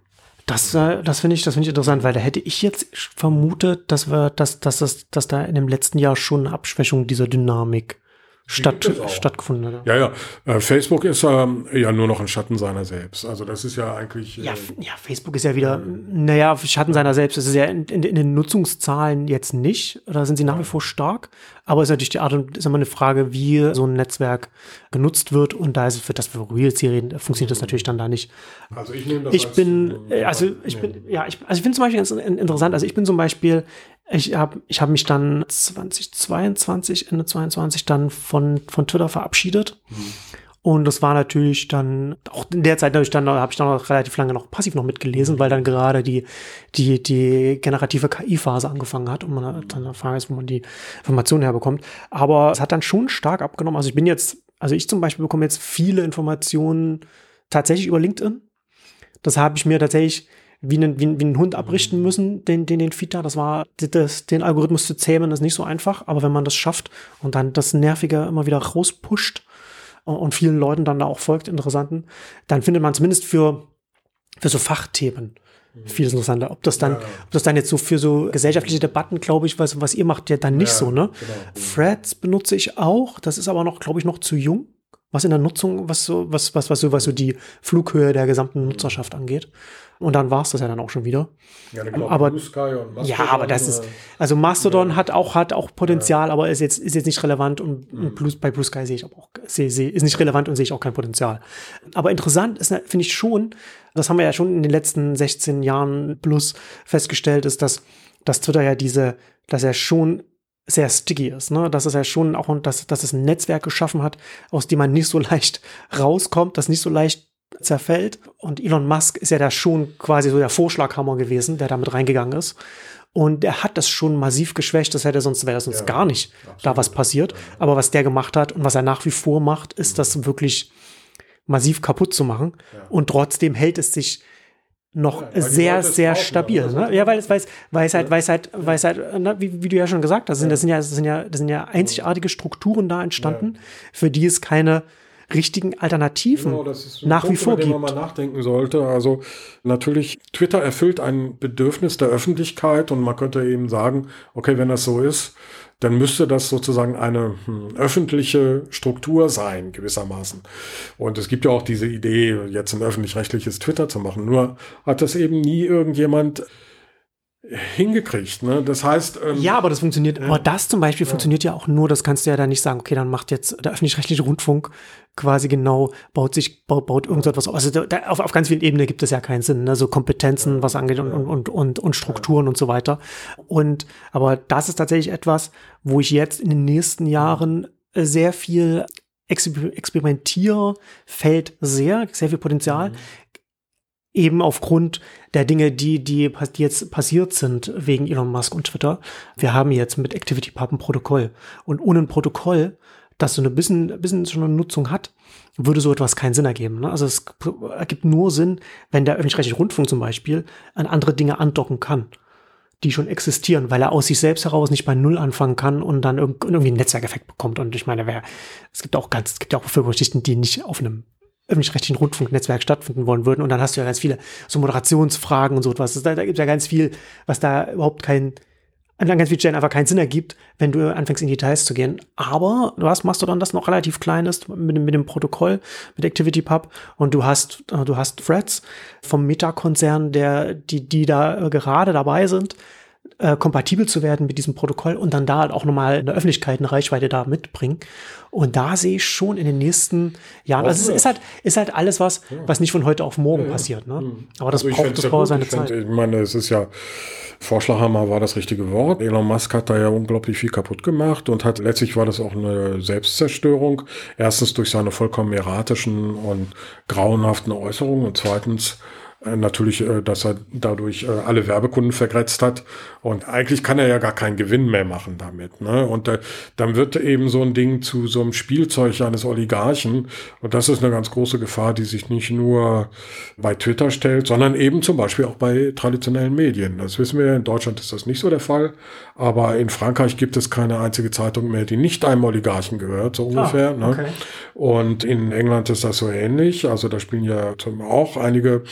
Das, äh, das finde ich, das finde ich interessant, weil da hätte ich jetzt vermutet, dass wir, dass, dass, dass, dass da in dem letzten Jahr schon eine Abschwächung dieser Dynamik statt, stattgefunden hat. Ja, ja. Äh, Facebook ist ähm, ja nur noch ein Schatten seiner selbst. Also das ist ja eigentlich. Äh, ja, ja, Facebook ist ja wieder, ähm, naja, Schatten seiner selbst. Das ist ja in, in, in den Nutzungszahlen jetzt nicht. Da sind sie nach wie vor stark. Aber es ist natürlich die Art und ist immer eine Frage, wie so ein Netzwerk genutzt wird. Und da ist es für das für Reels hier reden, funktioniert das natürlich dann da nicht. Also ich nehme das Ich als, bin, äh, also ich bin, ja, ich, also ich finde zum Beispiel ganz interessant. Also ich bin zum Beispiel Ich habe ich hab mich dann zwanzig zweiundzwanzig, Ende zweiundzwanzig dann von, von Twitter verabschiedet. Mhm. Und das war natürlich dann, auch in der Zeit natürlich dann, habe ich dann noch relativ lange noch passiv noch mitgelesen, mhm. weil dann gerade die, die, die generative K I-Phase angefangen hat und man mhm. dann erfahren ist, wo man die Informationen herbekommt. Aber es hat dann schon stark abgenommen. Also ich bin jetzt, also ich zum Beispiel bekomme jetzt viele Informationen tatsächlich über LinkedIn. Das habe ich mir tatsächlich wie einen, wie, wie einen Hund abrichten müssen, den, den, den Feed da. Das war, das, den Algorithmus zu zähmen, ist nicht so einfach. Aber wenn man das schafft und dann das Nervige immer wieder rauspusht und vielen Leuten dann da auch folgt, Interessanten, dann findet man zumindest für, für so Fachthemen vieles interessanter. Ob das dann, ja, ja. ob das dann jetzt so für so gesellschaftliche Debatten, glaube ich, was, was ihr macht, ja dann nicht ja, so, ne? Genau. Threads benutze ich auch. Das ist aber noch, glaube ich, noch zu jung. Was in der Nutzung, was so, was, was, was so, was so die Flughöhe der gesamten Nutzerschaft angeht. Und dann war es das ja dann auch schon wieder. Ja, glaub, aber, Blue Sky und Mastodon, ja, aber das ist, also Mastodon ja. hat auch, hat auch Potenzial, ja. aber ist jetzt, ist jetzt nicht relevant und, mhm. und Blue, bei Blue Sky sehe ich aber auch, sehe, sehe, ist nicht relevant und sehe ich auch kein Potenzial. Aber interessant ist, finde ich schon, das haben wir ja schon in den letzten sechzehn Jahren plus festgestellt, ist, dass, dass Twitter ja diese, dass er schon sehr sticky ist, ne? Dass es ja schon auch, dass, dass es ein Netzwerk geschaffen hat, aus dem man nicht so leicht rauskommt, das nicht so leicht zerfällt. Und Elon Musk ist ja da schon quasi so der Vorschlaghammer gewesen, der da mit reingegangen ist. Und er hat das schon massiv geschwächt, das hätte sonst, wäre sonst ja, gar nicht absolut. Da was passiert. Aber was der gemacht hat und was er nach wie vor macht, ist mhm. das wirklich massiv kaputt zu machen. Ja. Und trotzdem hält es sich noch ja, sehr, sehr brauchen, stabil. Also ne? Ja, weil es, weil es, weil es halt, weil es halt, weil es halt, ne, wie, wie du ja schon gesagt hast, sind, ja. das sind ja, das sind ja, das sind ja einzigartige Strukturen da entstanden, ja. für die es keine richtigen Alternativen genau, das ist ein nach Punkt, wie vor über den gibt. Man mal nachdenken sollte. Also natürlich, Twitter erfüllt ein Bedürfnis der Öffentlichkeit und man könnte eben sagen, okay, wenn das so ist, dann müsste das sozusagen eine hm, öffentliche Struktur sein, gewissermaßen. Und es gibt ja auch diese Idee, jetzt ein öffentlich-rechtliches Twitter zu machen. Nur hat das eben nie irgendjemand hingekriegt, ne? Das heißt... Ähm, ja, aber das funktioniert, aber das zum Beispiel ja. funktioniert ja auch nur, das kannst du ja dann nicht sagen, okay, dann macht jetzt der öffentlich-rechtliche Rundfunk quasi genau, baut sich, baut, baut irgendetwas auf. Also da, da, auf, auf ganz vielen Ebenen gibt es ja keinen Sinn, ne? So Kompetenzen, was angeht und, und, und, und Strukturen und so weiter. Und, aber das ist tatsächlich etwas, wo ich jetzt in den nächsten Jahren sehr viel Experimentierfeld sehe, sehr viel Potenzial. Mhm. Eben aufgrund der Dinge, die, die, die jetzt passiert sind wegen Elon Musk und Twitter. Wir haben jetzt mit ActivityPub ein Protokoll. Und ohne ein Protokoll, das so eine bisschen, bisschen schon eine Nutzung hat, würde so etwas keinen Sinn ergeben. Ne? Also es ergibt nur Sinn, wenn der öffentlich-rechtliche Rundfunk zum Beispiel an andere Dinge andocken kann, die schon existieren, weil er aus sich selbst heraus nicht bei Null anfangen kann und dann irgendwie einen Netzwerkeffekt bekommt. Und ich meine, wer, es gibt auch ganz, es gibt ja auch Bevölkerungsschichten, die nicht auf einem öffentlich-rechtlichen Rundfunknetzwerk stattfinden wollen würden. Und dann hast du ja ganz viele so Moderationsfragen und so etwas. Da, da gibt es ja ganz viel, was da überhaupt kein, an ganz vielen Stellen einfach keinen Sinn ergibt, wenn du anfängst in Details zu gehen. Aber du hast Mastodon, das noch relativ klein ist, mit dem, mit dem Protokoll, mit ActivityPub. Und du hast, du hast Threads vom Meta-Konzern, der, die, die da gerade dabei sind, Äh, kompatibel zu werden mit diesem Protokoll und dann da halt auch nochmal in der Öffentlichkeit eine Reichweite da mitbringen. Und da sehe ich schon in den nächsten Jahren, also es ist halt, ist halt alles was, ja. was nicht von heute auf morgen ja, ja. passiert. Ne? Mhm. Aber das also braucht, das braucht seine ich Zeit. Find, ich meine, es ist ja, Vorschlaghammer war das richtige Wort. Elon Musk hat da ja unglaublich viel kaputt gemacht und hat, letztlich war das auch eine Selbstzerstörung. Erstens durch seine vollkommen erratischen und grauenhaften Äußerungen und zweitens natürlich, dass er dadurch alle Werbekunden vergrätzt hat. Und eigentlich kann er ja gar keinen Gewinn mehr machen damit. Ne? Und äh, dann wird eben so ein Ding zu so einem Spielzeug eines Oligarchen. Und das ist eine ganz große Gefahr, die sich nicht nur bei Twitter stellt, sondern eben zum Beispiel auch bei traditionellen Medien. Das wissen wir, in Deutschland ist das nicht so der Fall. Aber in Frankreich gibt es keine einzige Zeitung mehr, die nicht einem Oligarchen gehört, so ungefähr. Ah, okay. Ne? Und in England ist das so ähnlich. Also da spielen ja auch einige Seiten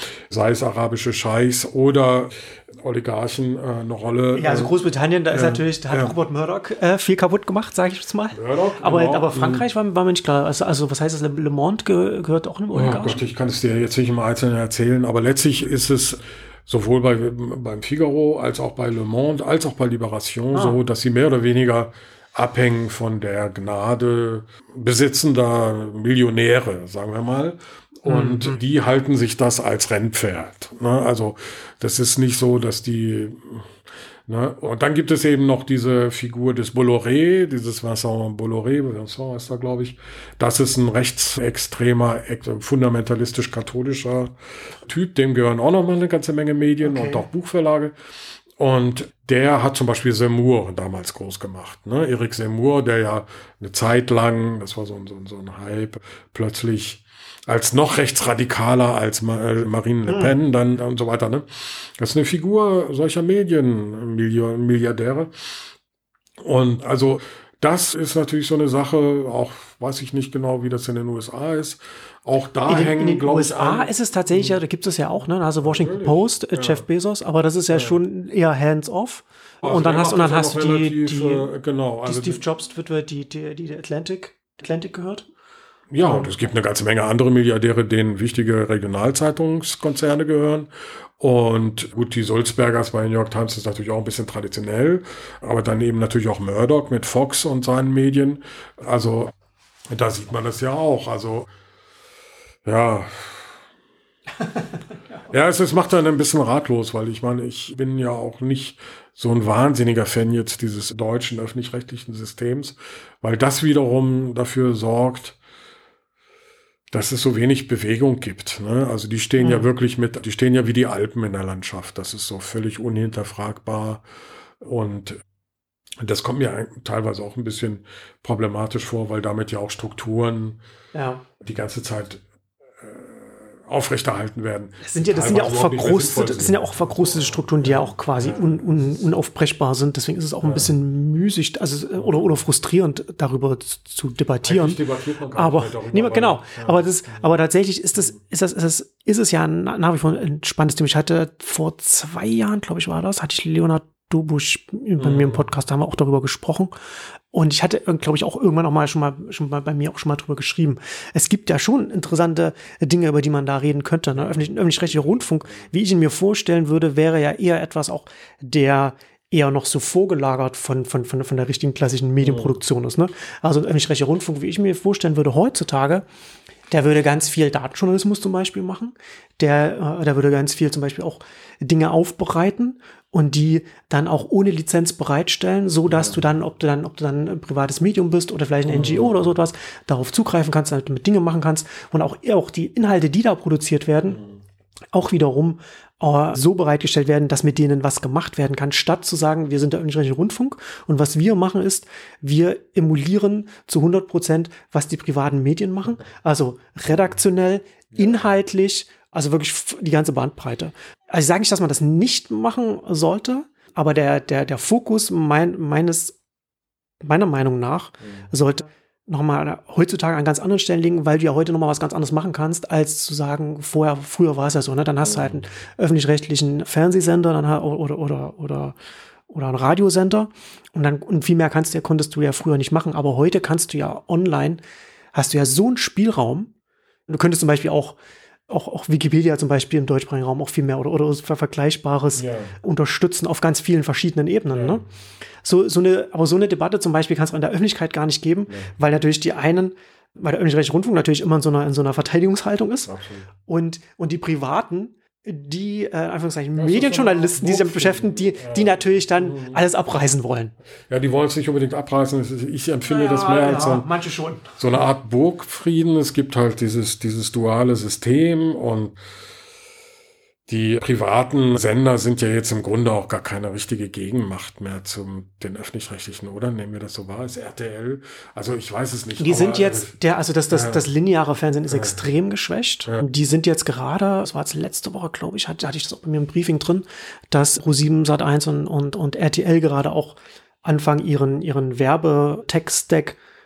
sei es arabische Scheichs oder Oligarchen, äh, eine Rolle. Ja, also Großbritannien, da ist äh, natürlich, da hat ja. Rupert Murdoch äh, viel kaputt gemacht, sage ich jetzt mal. Murdoch, aber, genau. aber Frankreich war, war mir nicht klar. Also, also was heißt das? Le, Le Monde ge, gehört auch einem Oh Oligarchen? Gott, ich kann es dir jetzt nicht im Einzelnen erzählen, aber letztlich ist es sowohl bei, beim Figaro als auch bei Le Monde als auch bei Libération Ah. so, dass sie mehr oder weniger abhängen von der Gnade besitzender Millionäre, sagen wir mal. Und mhm. die halten sich das als Rennpferd. Ne? Also das ist nicht so, dass die... Ne? Und dann gibt es eben noch diese Figur des Bolloré, dieses Vincent Bolloré, Vincent ist da, glaube ich. Das ist ein rechtsextremer, fundamentalistisch-katholischer Typ. Dem gehören auch noch mal eine ganze Menge Medien okay. und auch Buchverlage. Und der hat zum Beispiel Zemmour damals groß gemacht. Ne? Eric Zemmour, der ja eine Zeit lang, das war so ein, so ein, so ein Hype, plötzlich als noch rechtsradikaler als Marine Le Pen, dann und so weiter. Ne? Das ist eine Figur solcher Medienmilliardäre. Und also das ist natürlich so eine Sache, auch weiß ich nicht genau, wie das in den U S A ist. Auch da in den, hängen, in den glaube U ich, S A an. ist es tatsächlich, ja, da gibt es ja auch, ne? Also Washington Natürlich. Post, äh, Ja. Jeff Bezos, aber das ist ja, ja. schon eher hands-off. Also und dann hast, und dann das hast du die, relativ, die, äh, genau, die also Steve Jobs-Witwe, die, die, die Atlantic, Atlantic gehört. Ja, und es gibt eine ganze Menge andere Milliardäre, denen wichtige Regionalzeitungskonzerne gehören. Und gut, die Sulzbergers bei New York Times ist natürlich auch ein bisschen traditionell, aber dann eben natürlich auch Murdoch mit Fox und seinen Medien. Also da sieht man das ja auch. Also ja. Ja, es, es macht dann ein bisschen ratlos, weil ich meine, ich bin ja auch nicht so ein wahnsinniger Fan jetzt dieses deutschen öffentlich-rechtlichen Systems, weil das wiederum dafür sorgt, dass es so wenig Bewegung gibt. Ne? Also die stehen mhm. ja wirklich mit, die stehen ja wie die Alpen in der Landschaft. Das ist so völlig unhinterfragbar. Und das kommt mir teilweise auch ein bisschen problematisch vor, weil damit ja auch Strukturen ja. die ganze Zeit aufrechterhalten werden. Das sind ja, das sind ja auch verkrustete, das sind ja auch verkrustete Strukturen, die ja auch quasi un, un, unaufbrechbar sind. Deswegen ist es auch ein ja. bisschen müßig, also oder oder frustrierend, darüber zu, zu debattieren. Eigentlich debattiert man gar aber nicht darüber, nee, genau, ja. aber das, aber tatsächlich ist das, ist das, ist das, ist es ja nach wie vor ein spannendes Thema. Ich hatte vor zwei Jahren, glaube ich, war das, hatte ich Leonhard Dobusch bei mhm. mir im Podcast, da haben wir auch darüber gesprochen. Und ich hatte, glaube ich, auch irgendwann auch mal schon mal schon mal bei mir auch schon mal drüber geschrieben. Es gibt ja schon interessante Dinge, über die man da reden könnte. Ne? Öffentlich, öffentlich-rechtlicher Rundfunk, wie ich ihn mir vorstellen würde, wäre ja eher etwas auch, der eher noch so vorgelagert von, von, von, von der richtigen klassischen Medienproduktion ist. Ne? Also ein öffentlich-rechtlicher Rundfunk, wie ich mir vorstellen würde heutzutage, der würde ganz viel Datenjournalismus zum Beispiel machen. Der, äh, der würde ganz viel zum Beispiel auch Dinge aufbereiten und die dann auch ohne Lizenz bereitstellen, so dass ja. du dann, ob du dann, ob du dann ein privates Medium bist oder vielleicht ein N G O oder so etwas, darauf zugreifen kannst, damit Dinge machen kannst und auch, auch die Inhalte, die da produziert werden, mhm. auch wiederum äh, so bereitgestellt werden, dass mit denen was gemacht werden kann, statt zu sagen, wir sind der öffentlich-rechtliche Rundfunk und was wir machen ist, wir emulieren zu hundert Prozent, was die privaten Medien machen, also redaktionell, inhaltlich, also wirklich die ganze Bandbreite. Also ich sage nicht, dass man das nicht machen sollte, aber der, der, der Fokus mein, meines, meiner Meinung nach mhm. sollte nochmal heutzutage an ganz anderen Stellen liegen, weil du ja heute nochmal was ganz anderes machen kannst, als zu sagen, vorher, früher war es ja so, ne? Dann hast mhm. du halt einen öffentlich-rechtlichen Fernsehsender dann oder, oder, oder, oder einen Radiosender und dann, und viel mehr kannst du ja, konntest du ja früher nicht machen, aber heute kannst du ja online, hast du ja so einen Spielraum. Du könntest zum Beispiel auch Auch, auch Wikipedia zum Beispiel im deutschsprachigen Raum auch viel mehr oder, oder Vergleichbares ja. unterstützen auf ganz vielen verschiedenen Ebenen. Ja. Ne? So, so eine, aber so eine Debatte zum Beispiel kann es in der Öffentlichkeit gar nicht geben, ja. weil natürlich die einen, weil der öffentlich-rechtliche Rundfunk natürlich immer in so einer, in so einer Verteidigungshaltung ist und, und die Privaten, die, äh, Anführungszeichen, das Medienjournalisten, die sich damit beschäftigen, die, ja. die natürlich dann mhm. alles abreißen wollen. Ja, die wollen es nicht unbedingt abreißen. Ich empfinde ja, das mehr ja, als so, manche schon. so eine Art Burgfrieden. Es gibt halt dieses, dieses duale System und die privaten Sender sind ja jetzt im Grunde auch gar keine richtige Gegenmacht mehr zum den öffentlich-rechtlichen, oder? Nehmen wir das so wahr? Als R T L? Also ich weiß es nicht. Die sind jetzt, der, also das, das, ja. das lineare Fernsehen ist ja. extrem geschwächt. Ja. Die sind jetzt gerade, das war jetzt letzte Woche, glaube ich, hatte, hatte ich das auch bei mir im Briefing drin, dass ProSieben, Sat eins und, und, und R T L gerade auch anfangen, ihren, ihren Werbetech-Stack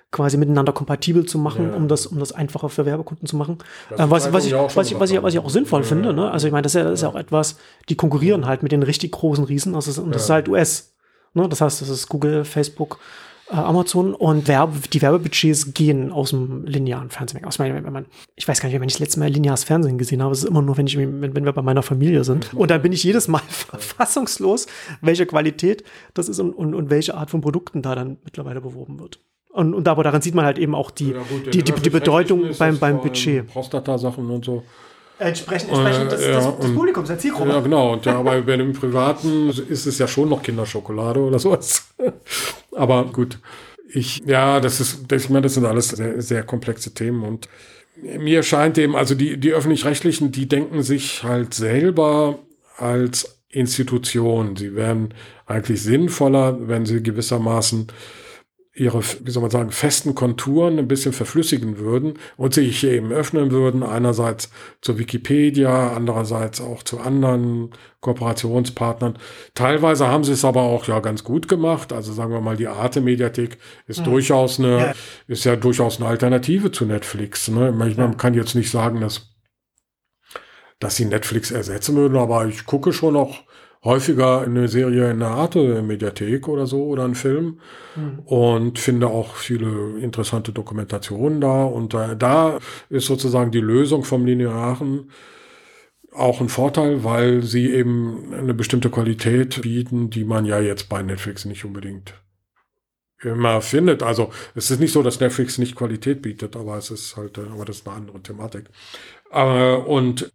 quasi miteinander kompatibel zu machen, Ja. um das, um das einfacher für Werbekunden zu machen. Das Äh, ist was, was, Zeitung ich, ja auch schon was, ich, was, ich, was ich auch gemacht. sinnvoll Ja, finde, ja. ne? Also ich meine, das ist ja, das ist ja auch etwas, die konkurrieren halt mit den richtig großen Riesen, also, es ist- und das ist Ja. halt U S. Ne? Das heißt, das ist Google, Facebook, äh, Amazon und Werbe, die Werbebudgets gehen aus dem linearen Fernsehen weg. Also ich meine, wenn man, ich weiß gar nicht, wenn ich das letzte Mal lineares Fernsehen gesehen habe, es ist immer nur, wenn ich, wenn, wenn wir bei meiner Familie sind. Und dann bin ich jedes Mal fassungslos, welche Qualität das ist und, und, und welche Art von Produkten da dann mittlerweile beworben wird. Und, und aber daran sieht man halt eben auch die, Ja, gut, in die, die, den die Bedeutung Öffentlich-Rechtlichen ist beim, das beim vor allem Budget. Prostata-Sachen und so. Entsprechend, entsprechend des- des- des Publikums, der Zielgruppe. Ja, genau. Und ja, aber bei dem Privaten ist es ja schon noch Kinderschokolade oder sowas. Aber gut. Ich, ja, das ist, ich meine, das sind alles sehr, sehr komplexe Themen und mir scheint eben, also die, die Öffentlich-Rechtlichen, die denken sich halt selber als Institution. Sie wären eigentlich sinnvoller, wenn sie gewissermaßen ihre, wie soll man sagen, festen Konturen ein bisschen verflüssigen würden und sich eben öffnen würden, einerseits zur Wikipedia, andererseits auch zu anderen Kooperationspartnern. Teilweise haben sie es aber auch ja ganz gut gemacht. Also sagen wir mal, die Arte-Mediathek ist Mhm. durchaus eine, Ja. ist ja durchaus eine Alternative zu Netflix. Ne? Man, man kann jetzt nicht sagen, dass, dass sie Netflix ersetzen würden, aber ich gucke schon noch häufiger eine Serie in der Arte-Mediathek oder so oder einen Film Mhm. und finde auch viele interessante Dokumentationen da. Und äh, da ist sozusagen die Lösung vom Linearen auch ein Vorteil, weil sie eben eine bestimmte Qualität bieten, die man ja jetzt bei Netflix nicht unbedingt immer findet. Also es ist nicht so, dass Netflix nicht Qualität bietet, aber es ist halt, äh, aber das ist eine andere Thematik. Äh, und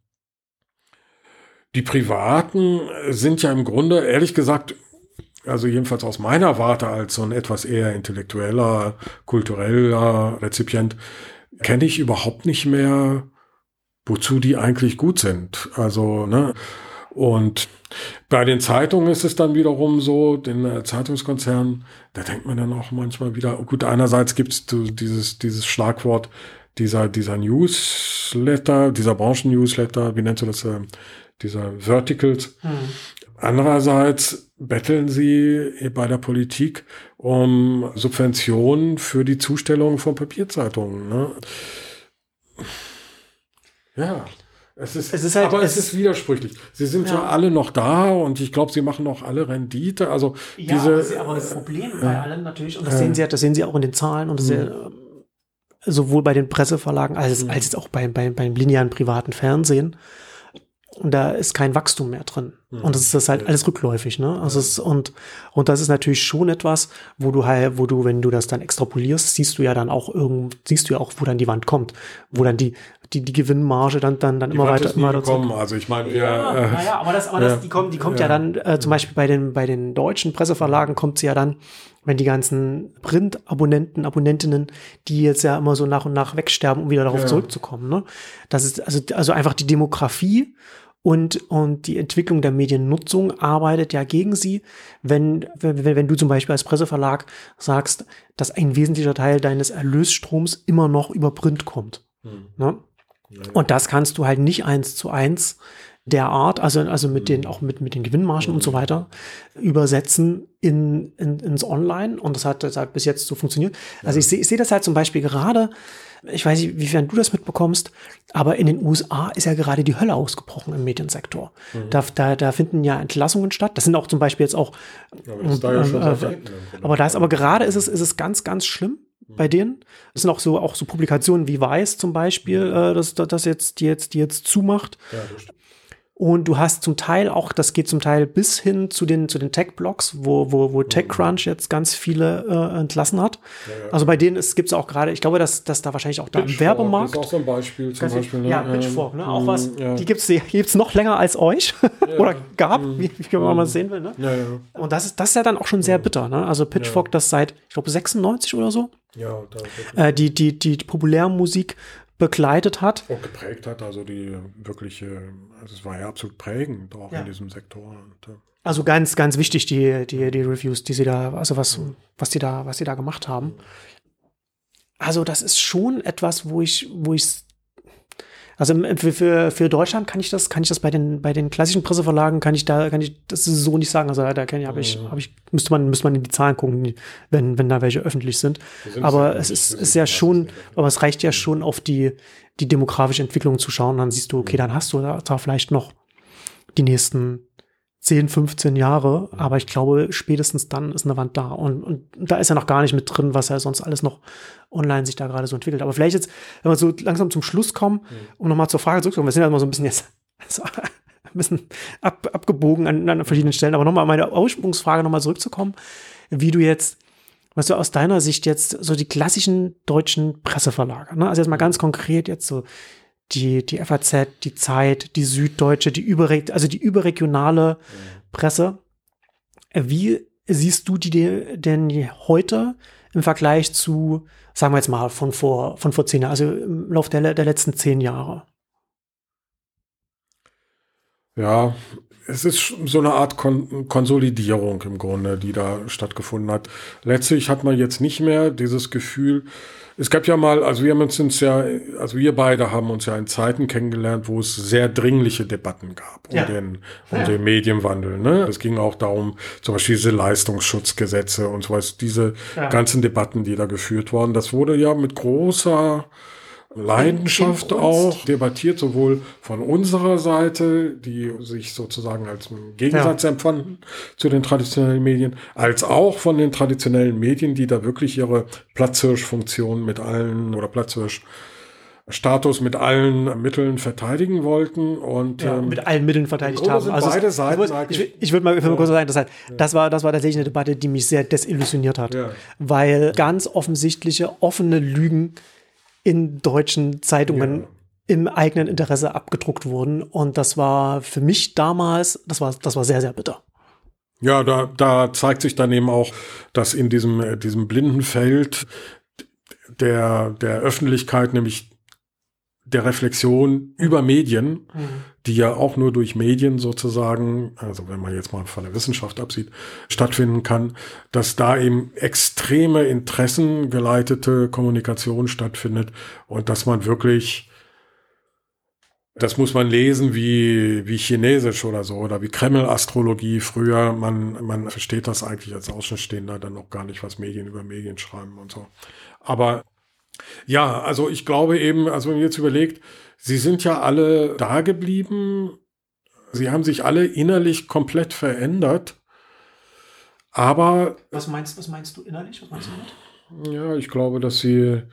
die Privaten sind ja im Grunde, ehrlich gesagt, also jedenfalls aus meiner Warte als so ein etwas eher intellektueller, kultureller Rezipient, kenne ich überhaupt nicht mehr, wozu die eigentlich gut sind. Also, ne? Und bei den Zeitungen ist es dann wiederum so, den äh, Zeitungskonzernen, da denkt man dann auch manchmal wieder, gut, einerseits gibt es dieses, dieses Schlagwort dieser, dieser Newsletter, dieser Branchen-Newsletter, wie nennst du das, äh, dieser Verticals. Mhm. Andererseits betteln sie bei der Politik um Subventionen für die Zustellung von Papierzeitungen. Ne? Ja, es ist, Es ist halt- aber es, es- ist widersprüchlich. Sie sind ja, Ja. alle noch da und ich glaube, sie machen auch alle Rendite. Also Ja, diese, aber, sie, aber das Problem bei allen natürlich, und das Ja. sehen sie, das sehen sie auch in den Zahlen und das Mhm. sehen, ähm, sowohl bei den Presseverlagen als, Mhm. als jetzt auch bei, bei, beim linearen privaten Fernsehen. Und da ist kein Wachstum mehr drin. Mhm. Und das ist das halt Ja. alles rückläufig, ne? Also es, und, und das ist natürlich schon etwas, wo du halt, wo du, wenn du das dann extrapolierst, siehst du ja dann auch irgend, siehst du ja auch, wo dann die Wand kommt, wo dann die, die, die Gewinnmarge dann, dann, dann die immer Wand weiter, ist nie immer weiter gekommen. Also ich meine, wir, ja, äh, naja, aber das, aber das, ja. die kommt, die kommt ja, Ja. dann, äh, zum Beispiel bei den, bei den deutschen Presseverlagen kommt sie ja dann, wenn die ganzen Print-Abonnenten, Abonnentinnen, die jetzt ja immer so nach und nach wegsterben, um wieder darauf Ja. zurückzukommen, ne? Das ist, also, also einfach die Demografie und, und die Entwicklung der Mediennutzung arbeitet ja gegen sie, wenn, wenn, wenn du zum Beispiel als Presseverlag sagst, dass ein wesentlicher Teil deines Erlösstroms immer noch über Print kommt, Hm. ne? Ja. Und das kannst du halt nicht eins zu eins der Art, also, also mit den, auch mit, mit den Gewinnmargen und so weiter, übersetzen in, in, ins Online. Und das hat, das hat bis jetzt so funktioniert. Also ich sehe, ich sehe das halt zum Beispiel gerade, ich weiß nicht, wiefern du das mitbekommst, aber in den U S A ist ja gerade die Hölle ausgebrochen im Mediensektor. Mhm. Da, da, da finden ja Entlassungen statt. Das sind auch zum Beispiel jetzt auch, Aber das ist da ja schon äh, seit äh, Jahren. aber da ist aber gerade ist es, ist es ganz, ganz schlimm bei denen. Es sind auch so, auch so Publikationen wie Weiß zum Beispiel, äh, das, das jetzt, die jetzt, die jetzt zumacht. Ja, das stimmt. Und du hast zum Teil auch, das geht zum Teil bis hin zu den, zu den Tech-Blogs, wo, wo, wo TechCrunch jetzt ganz viele äh, entlassen hat. Ja, ja. Also bei denen gibt es auch gerade, ich glaube, dass, dass da wahrscheinlich auch da im Pitchfork Werbemarkt. ist auch so ein Beispiel zum Ganz- Beispiel. Ne? Ja, Pitchfork, ne? Auch was, Ja. die gibt's, die gibt's noch länger als euch. Oder gab, wie, wie man es sehen will, ne? Ja, ja. Und das ist, das ist ja dann auch schon sehr bitter, ne? Also Pitchfork, das seit, ich glaube, sechsundneunzig oder so, Ja, da äh, die, die, die, die Populärmusik begleitet hat. auch geprägt hat, also die wirkliche, also es war ja absolut prägend auch Ja. in diesem Sektor. Und, äh, Also ganz, ganz wichtig, die, die, die Reviews, die sie da, also was, was die da, was die da gemacht haben. Also das ist schon etwas, wo ich, wo ich, Also für, für, für Deutschland kann ich das, kann ich das bei den, bei den klassischen Presseverlagen, kann ich da, kann ich das so nicht sagen. Also da kann ich, habe ich, habe ich, müsste man, müsste man in die Zahlen gucken, wenn, wenn da welche öffentlich sind. Aber es ist, ist ja schon, aber es reicht ja schon auf die, die demografische Entwicklung zu schauen. Dann siehst du, okay, dann hast du da, da vielleicht noch die nächsten zehn, fünfzehn Jahre, aber ich glaube, spätestens dann ist eine Wand da. Und, und da ist ja noch gar nicht mit drin, was ja sonst alles noch online sich da gerade so entwickelt. Aber vielleicht jetzt, wenn wir so langsam zum Schluss kommen, um nochmal zur Frage zurückzukommen, wir sind ja immer so ein bisschen jetzt so ein bisschen ab, abgebogen an, an verschiedenen Stellen, aber nochmal meine Ursprungsfrage nochmal zurückzukommen, wie du jetzt, was du aus deiner Sicht jetzt so die klassischen deutschen Presseverlage, ne? Also jetzt mal ganz konkret jetzt so die, die F A Z, die Zeit, die Süddeutsche, die überre also die überregionale Presse. Wie siehst du die denn heute im Vergleich zu, sagen wir jetzt mal, von vor, von vor zehn Jahren, also im Laufe der, der letzten zehn Jahre? Ja, es ist so eine Art Kon Konsolidierung im Grunde, die da stattgefunden hat. Letztlich hat man jetzt nicht mehr dieses Gefühl, es gab ja mal, also wir haben uns ja, also wir beide haben uns ja in Zeiten kennengelernt, wo es sehr dringliche Debatten gab um, ja. den, um ja. den Medienwandel. Ne? Es ging auch darum, zum Beispiel diese Leistungsschutzgesetze und so was, diese ja. ganzen Debatten, die da geführt wurden. Das wurde ja mit großer Leidenschaft auch debattiert, sowohl von unserer Seite, die sich sozusagen als ein Gegensatz ja. empfanden zu den traditionellen Medien, als auch von den traditionellen Medien, die da wirklich ihre Platzhirschfunktion mit allen oder Platzhirsch-Status mit allen Mitteln verteidigen wollten und ja, ähm, mit allen Mitteln verteidigt haben. Also beide es, Seiten. Ich, muss, ich, ich würde mal, würd mal kurz sagen, das, halt, ja. das war, das war tatsächlich eine Debatte, die mich sehr desillusioniert hat, ja. weil ganz offensichtliche offene Lügen in deutschen Zeitungen ja. im eigenen Interesse abgedruckt wurden. Und das war für mich damals, das war, das war sehr, sehr bitter. Ja, da, da zeigt sich dann eben auch, dass in diesem, diesem blinden Feld der, der Öffentlichkeit, nämlich der Reflexion über Medien, mhm. die ja auch nur durch Medien sozusagen, also wenn man jetzt mal von der Wissenschaft absieht, stattfinden kann, dass da eben extreme interessengeleitete Kommunikation stattfindet und dass man wirklich, das muss man lesen wie, wie Chinesisch oder so oder wie Kreml-Astrologie früher, man, man versteht das eigentlich als Außenstehender dann auch gar nicht, was Medien über Medien schreiben und so. Aber ja, also ich glaube eben, also wenn man jetzt überlegt, sie sind ja alle da geblieben, sie haben sich alle innerlich komplett verändert, aber... Was meinst, was meinst du innerlich? Was meinst du damit? Ja, ich glaube, dass sie...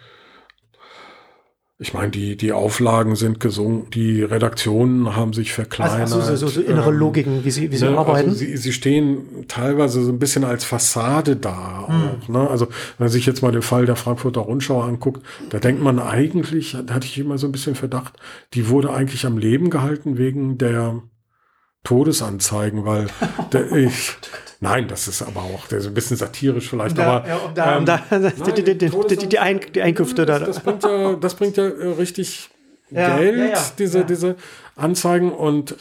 Ich meine, die, die Auflagen sind gesunken, die Redaktionen haben sich verkleinert. Also, also so, so innere Logiken, wie sie, wie sie ne, arbeiten. Also sie, sie stehen teilweise so ein bisschen als Fassade da. Hm. Auch, ne? Also wenn man sich jetzt mal den Fall der Frankfurter Rundschau anguckt, da denkt man eigentlich, da hatte ich immer so ein bisschen Verdacht, die wurde eigentlich am Leben gehalten wegen der Todesanzeigen, weil der, ich, nein, das ist aber auch das ist ein bisschen satirisch vielleicht, da, aber ja, um da, um da, ähm, nein, die, die, die, die, die, Ein, die Einkünfte das, da. Das bringt ja, das bringt ja richtig ja, Geld, ja, ja, diese, ja. diese Anzeigen und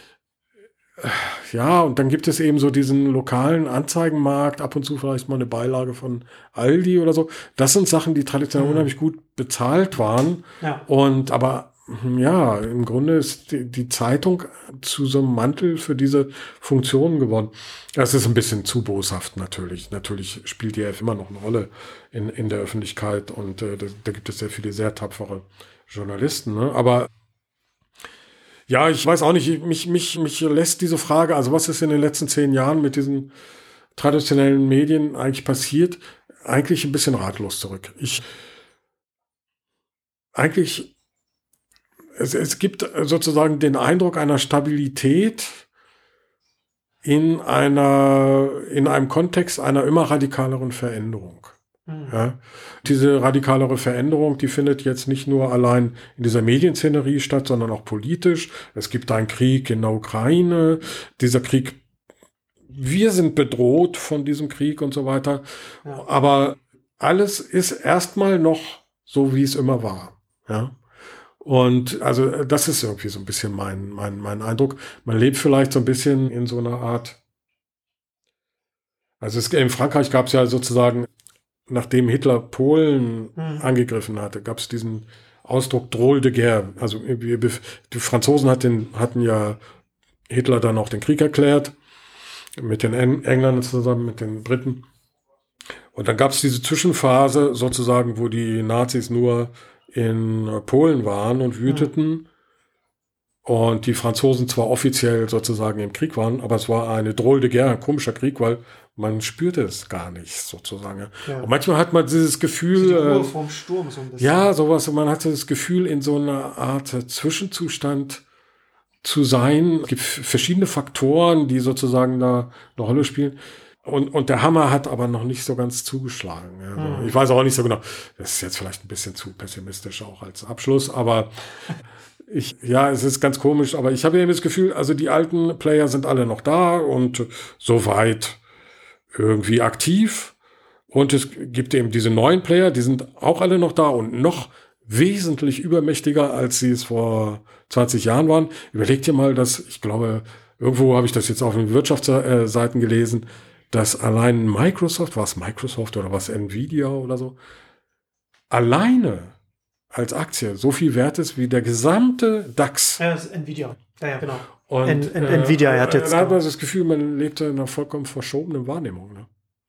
ja, und dann gibt es eben so diesen lokalen Anzeigenmarkt, ab und zu vielleicht mal eine Beilage von Aldi oder so. Das sind Sachen, die traditionell mhm. unheimlich gut bezahlt waren ja. und aber ja, im Grunde ist die, die Zeitung zu so einem Mantel für diese Funktionen geworden. Das ist ein bisschen zu boshaft natürlich. Natürlich spielt die F immer noch eine Rolle in, in der Öffentlichkeit und äh, da, da gibt es sehr viele sehr tapfere Journalisten. Ne? Aber ja, ich weiß auch nicht, mich, mich, mich lässt diese Frage, also was ist in den letzten zehn Jahren mit diesen traditionellen Medien eigentlich passiert, eigentlich ein bisschen ratlos zurück. Ich eigentlich Es, es gibt sozusagen den Eindruck einer Stabilität in einer, in einem Kontext einer immer radikaleren Veränderung. Mhm. Ja, diese radikalere Veränderung, die findet jetzt nicht nur allein in dieser Medienszenerie statt, sondern auch politisch. Es gibt einen Krieg in der Ukraine. Dieser Krieg, wir sind bedroht von diesem Krieg und so weiter. Ja. Aber alles ist erstmal noch so, wie es immer war. Ja. Und also das ist irgendwie so ein bisschen mein, mein, mein Eindruck. Man lebt vielleicht so ein bisschen in so einer Art, also es, in Frankreich gab es ja sozusagen, nachdem Hitler Polen mhm. angegriffen hatte, gab es diesen Ausdruck Drôle de guerre. Also die Franzosen hatten, hatten ja Hitler dann auch den Krieg erklärt, mit den Engländern zusammen, mit den Briten. Und dann gab es diese Zwischenphase sozusagen, wo die Nazis nur in Polen waren und wüteten. Mhm. Und die Franzosen zwar offiziell sozusagen im Krieg waren, aber es war eine Drôle de guerre, ein komischer Krieg, weil man spürte es gar nicht sozusagen. Ja. Und manchmal hat man dieses Gefühl, die Ruhe vorm Sturm so ein bisschen. Ja, sowas. Man hatte das Gefühl, in so einer Art Zwischenzustand zu sein. Es gibt verschiedene Faktoren, die sozusagen da eine Rolle spielen. Und, und der Hammer hat aber noch nicht so ganz zugeschlagen. Also mhm. Ich weiß auch nicht so genau. Das ist jetzt vielleicht ein bisschen zu pessimistisch auch als Abschluss, aber ich, ja, es ist ganz komisch, aber ich habe eben das Gefühl, also die alten Player sind alle noch da und soweit irgendwie aktiv. Und es gibt eben diese neuen Player, die sind auch alle noch da und noch wesentlich übermächtiger, als sie es vor zwanzig Jahren waren. Überlegt dir mal, dass, ich glaube, irgendwo habe ich das jetzt auf den Wirtschaftsseiten gelesen, dass allein Microsoft, war es Microsoft oder was Nvidia oder so, alleine als Aktie so viel wert ist wie der gesamte DAX. Ja, das ist Nvidia. Ja, ja, genau. Und N- N- äh, Nvidia hat jetzt. Da hat man das Gefühl, man lebt in einer vollkommen verschobenen Wahrnehmung. Ne?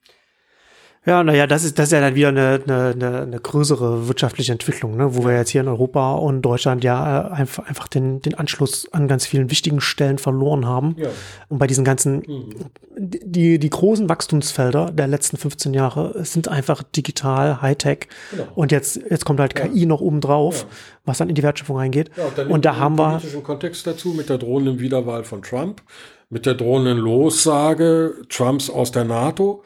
Ja, naja, das ist, das ist ja dann wieder eine, eine, eine größere wirtschaftliche Entwicklung, ne? Wo wir jetzt hier in Europa und Deutschland ja einfach, einfach den, den Anschluss an ganz vielen wichtigen Stellen verloren haben. Ja. Und bei diesen ganzen, mhm. die, die großen Wachstumsfelder der letzten fünfzehn Jahre sind einfach digital, Hightech. Genau. Und jetzt, jetzt kommt halt K I ja. noch oben drauf, ja. was dann in die Wertschöpfung reingeht. Ja, und, und da haben wir den politischen Kontext dazu mit der drohenden Wiederwahl von Trump, mit der drohenden Lossage Trumps aus der NATO.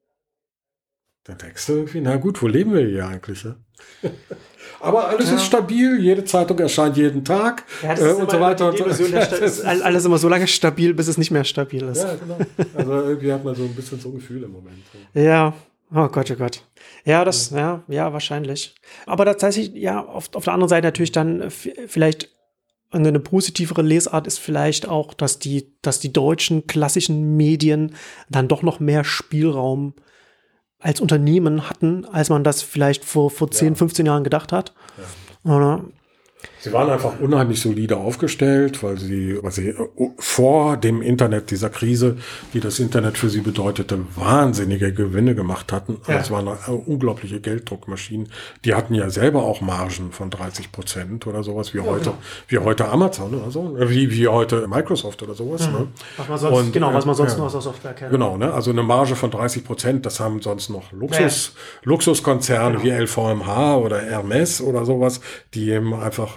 Dann denkst du irgendwie, na gut, wo leben wir hier eigentlich? Ja? Aber alles ja. ist stabil, jede Zeitung erscheint jeden Tag ja, das äh, ist und so weiter. Und so. Ist alles immer so lange stabil, bis es nicht mehr stabil ist. Ja, genau. Also irgendwie hat man so ein bisschen so ein Gefühl im Moment. Ja, oh Gott, oh Gott. Ja, das, ja, ja, wahrscheinlich. Aber tatsächlich, ja, auf, auf der anderen Seite natürlich dann f- vielleicht eine positivere Lesart ist vielleicht auch, dass die, dass die deutschen klassischen Medien dann doch noch mehr Spielraum als Unternehmen hatten, als man das vielleicht vor, vor zehn, ja. fünfzehn Jahren gedacht hat. Ja. Oder? Sie waren einfach unheimlich solide aufgestellt, weil sie, weil sie vor dem Internet, dieser Krise, die das Internet für sie bedeutete, wahnsinnige Gewinne gemacht hatten. Ja. Das waren unglaubliche Gelddruckmaschinen. Die hatten ja selber auch Margen von dreißig Prozent oder sowas, wie ja, heute, genau. wie heute Amazon oder so, wie, wie heute Microsoft oder sowas. Mhm. Ne? Was man sonst, Und, genau, was man sonst ja, noch aus der Software kennt. Genau, ne? Also eine Marge von dreißig Prozent, das haben sonst noch Luxus, ja. Luxuskonzerne genau. wie L V M H oder Hermes oder sowas, die eben einfach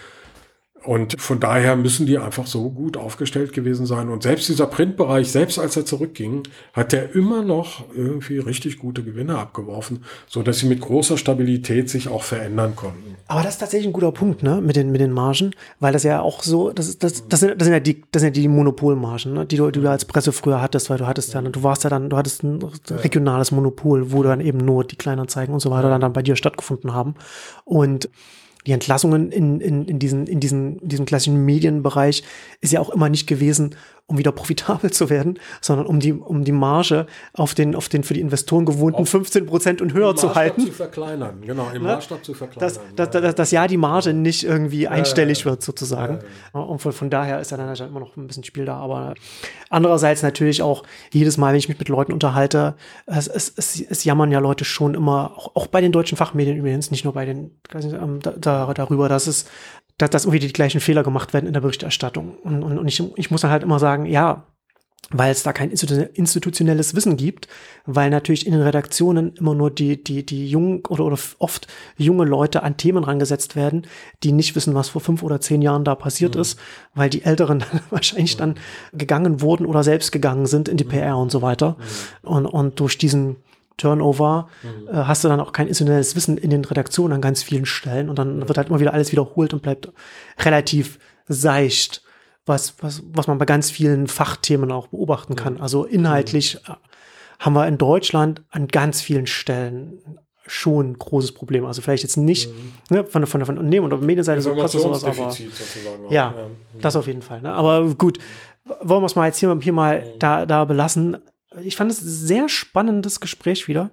und von daher müssen die einfach so gut aufgestellt gewesen sein. Und selbst dieser Printbereich, selbst als er zurückging, hat der immer noch irgendwie richtig gute Gewinne abgeworfen, so dass sie mit großer Stabilität sich auch verändern konnten. Aber das ist tatsächlich ein guter Punkt, ne, mit den, mit den Margen, weil das ja auch so, das ist, das, das sind, das sind ja die, das sind ja die Monopolmargen, ne, die du, die du als Presse früher hattest, weil du hattest ja, du warst ja dann, du hattest ein regionales Monopol, wo dann eben nur die Kleinanzeigen und so weiter dann, dann bei dir stattgefunden haben. Und die Entlassungen in, in, in, diesen, in, diesen, in diesem klassischen Medienbereich ist ja auch immer nicht gewesen, um wieder profitabel zu werden, sondern um die, um die Marge auf den, auf den für die Investoren gewohnten auf fünfzehn Prozent und höher zu halten. Zu verkleinern, genau, im ne? Maßstab zu verkleinern. Dass, dass, dass, dass ja die Marge nicht irgendwie einstellig äh, wird, sozusagen. Äh, und von, von daher ist ja dann immer noch ein bisschen Spiel da. Aber andererseits natürlich auch jedes Mal, wenn ich mich mit Leuten unterhalte, es, es, es, es jammern ja Leute schon immer, auch, auch bei den deutschen Fachmedien übrigens, nicht nur bei den, da, da, darüber, dass es dass, dass irgendwie die gleichen Fehler gemacht werden in der Berichterstattung. Und, und, und ich, ich muss dann halt immer sagen, ja, weil es da kein institutionelles Wissen gibt, weil natürlich in den Redaktionen immer nur die, die, die jungen oder, oder oft junge Leute an Themen rangesetzt werden, die nicht wissen, was vor fünf oder zehn Jahren da passiert mhm. ist, weil die Älteren dann wahrscheinlich mhm. dann gegangen wurden oder selbst gegangen sind in die P R und so weiter. Mhm. Und, und durch diesen Turnover, mhm. äh, hast du dann auch kein institutionelles Wissen in den Redaktionen an ganz vielen Stellen und dann wird halt immer wieder alles wiederholt und bleibt relativ seicht, was, was, was man bei ganz vielen Fachthemen auch beobachten kann. Also inhaltlich mhm. haben wir in Deutschland an ganz vielen Stellen schon ein großes Problem. Also vielleicht jetzt nicht mhm. ne, von, von, von Unternehmen oder Medienseite so krass sowas, aber ja, ja, das auf jeden Fall. Ne? Aber gut, wollen wir es mal jetzt hier, hier mal mhm. da, da belassen. Ich fand es ein sehr spannendes Gespräch wieder.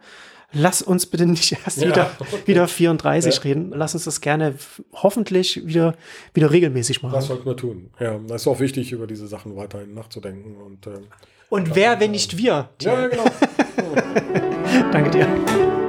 lass uns bitte nicht erst ja, wieder, okay. wieder vierunddreißig ja. reden. Lass uns das gerne hoffentlich wieder, wieder regelmäßig machen. Das sollten wir tun. Ja, das ist auch wichtig, über diese Sachen weiterhin nachzudenken. Und, äh, und wer, wenn nicht wir? Ja, genau. Danke dir.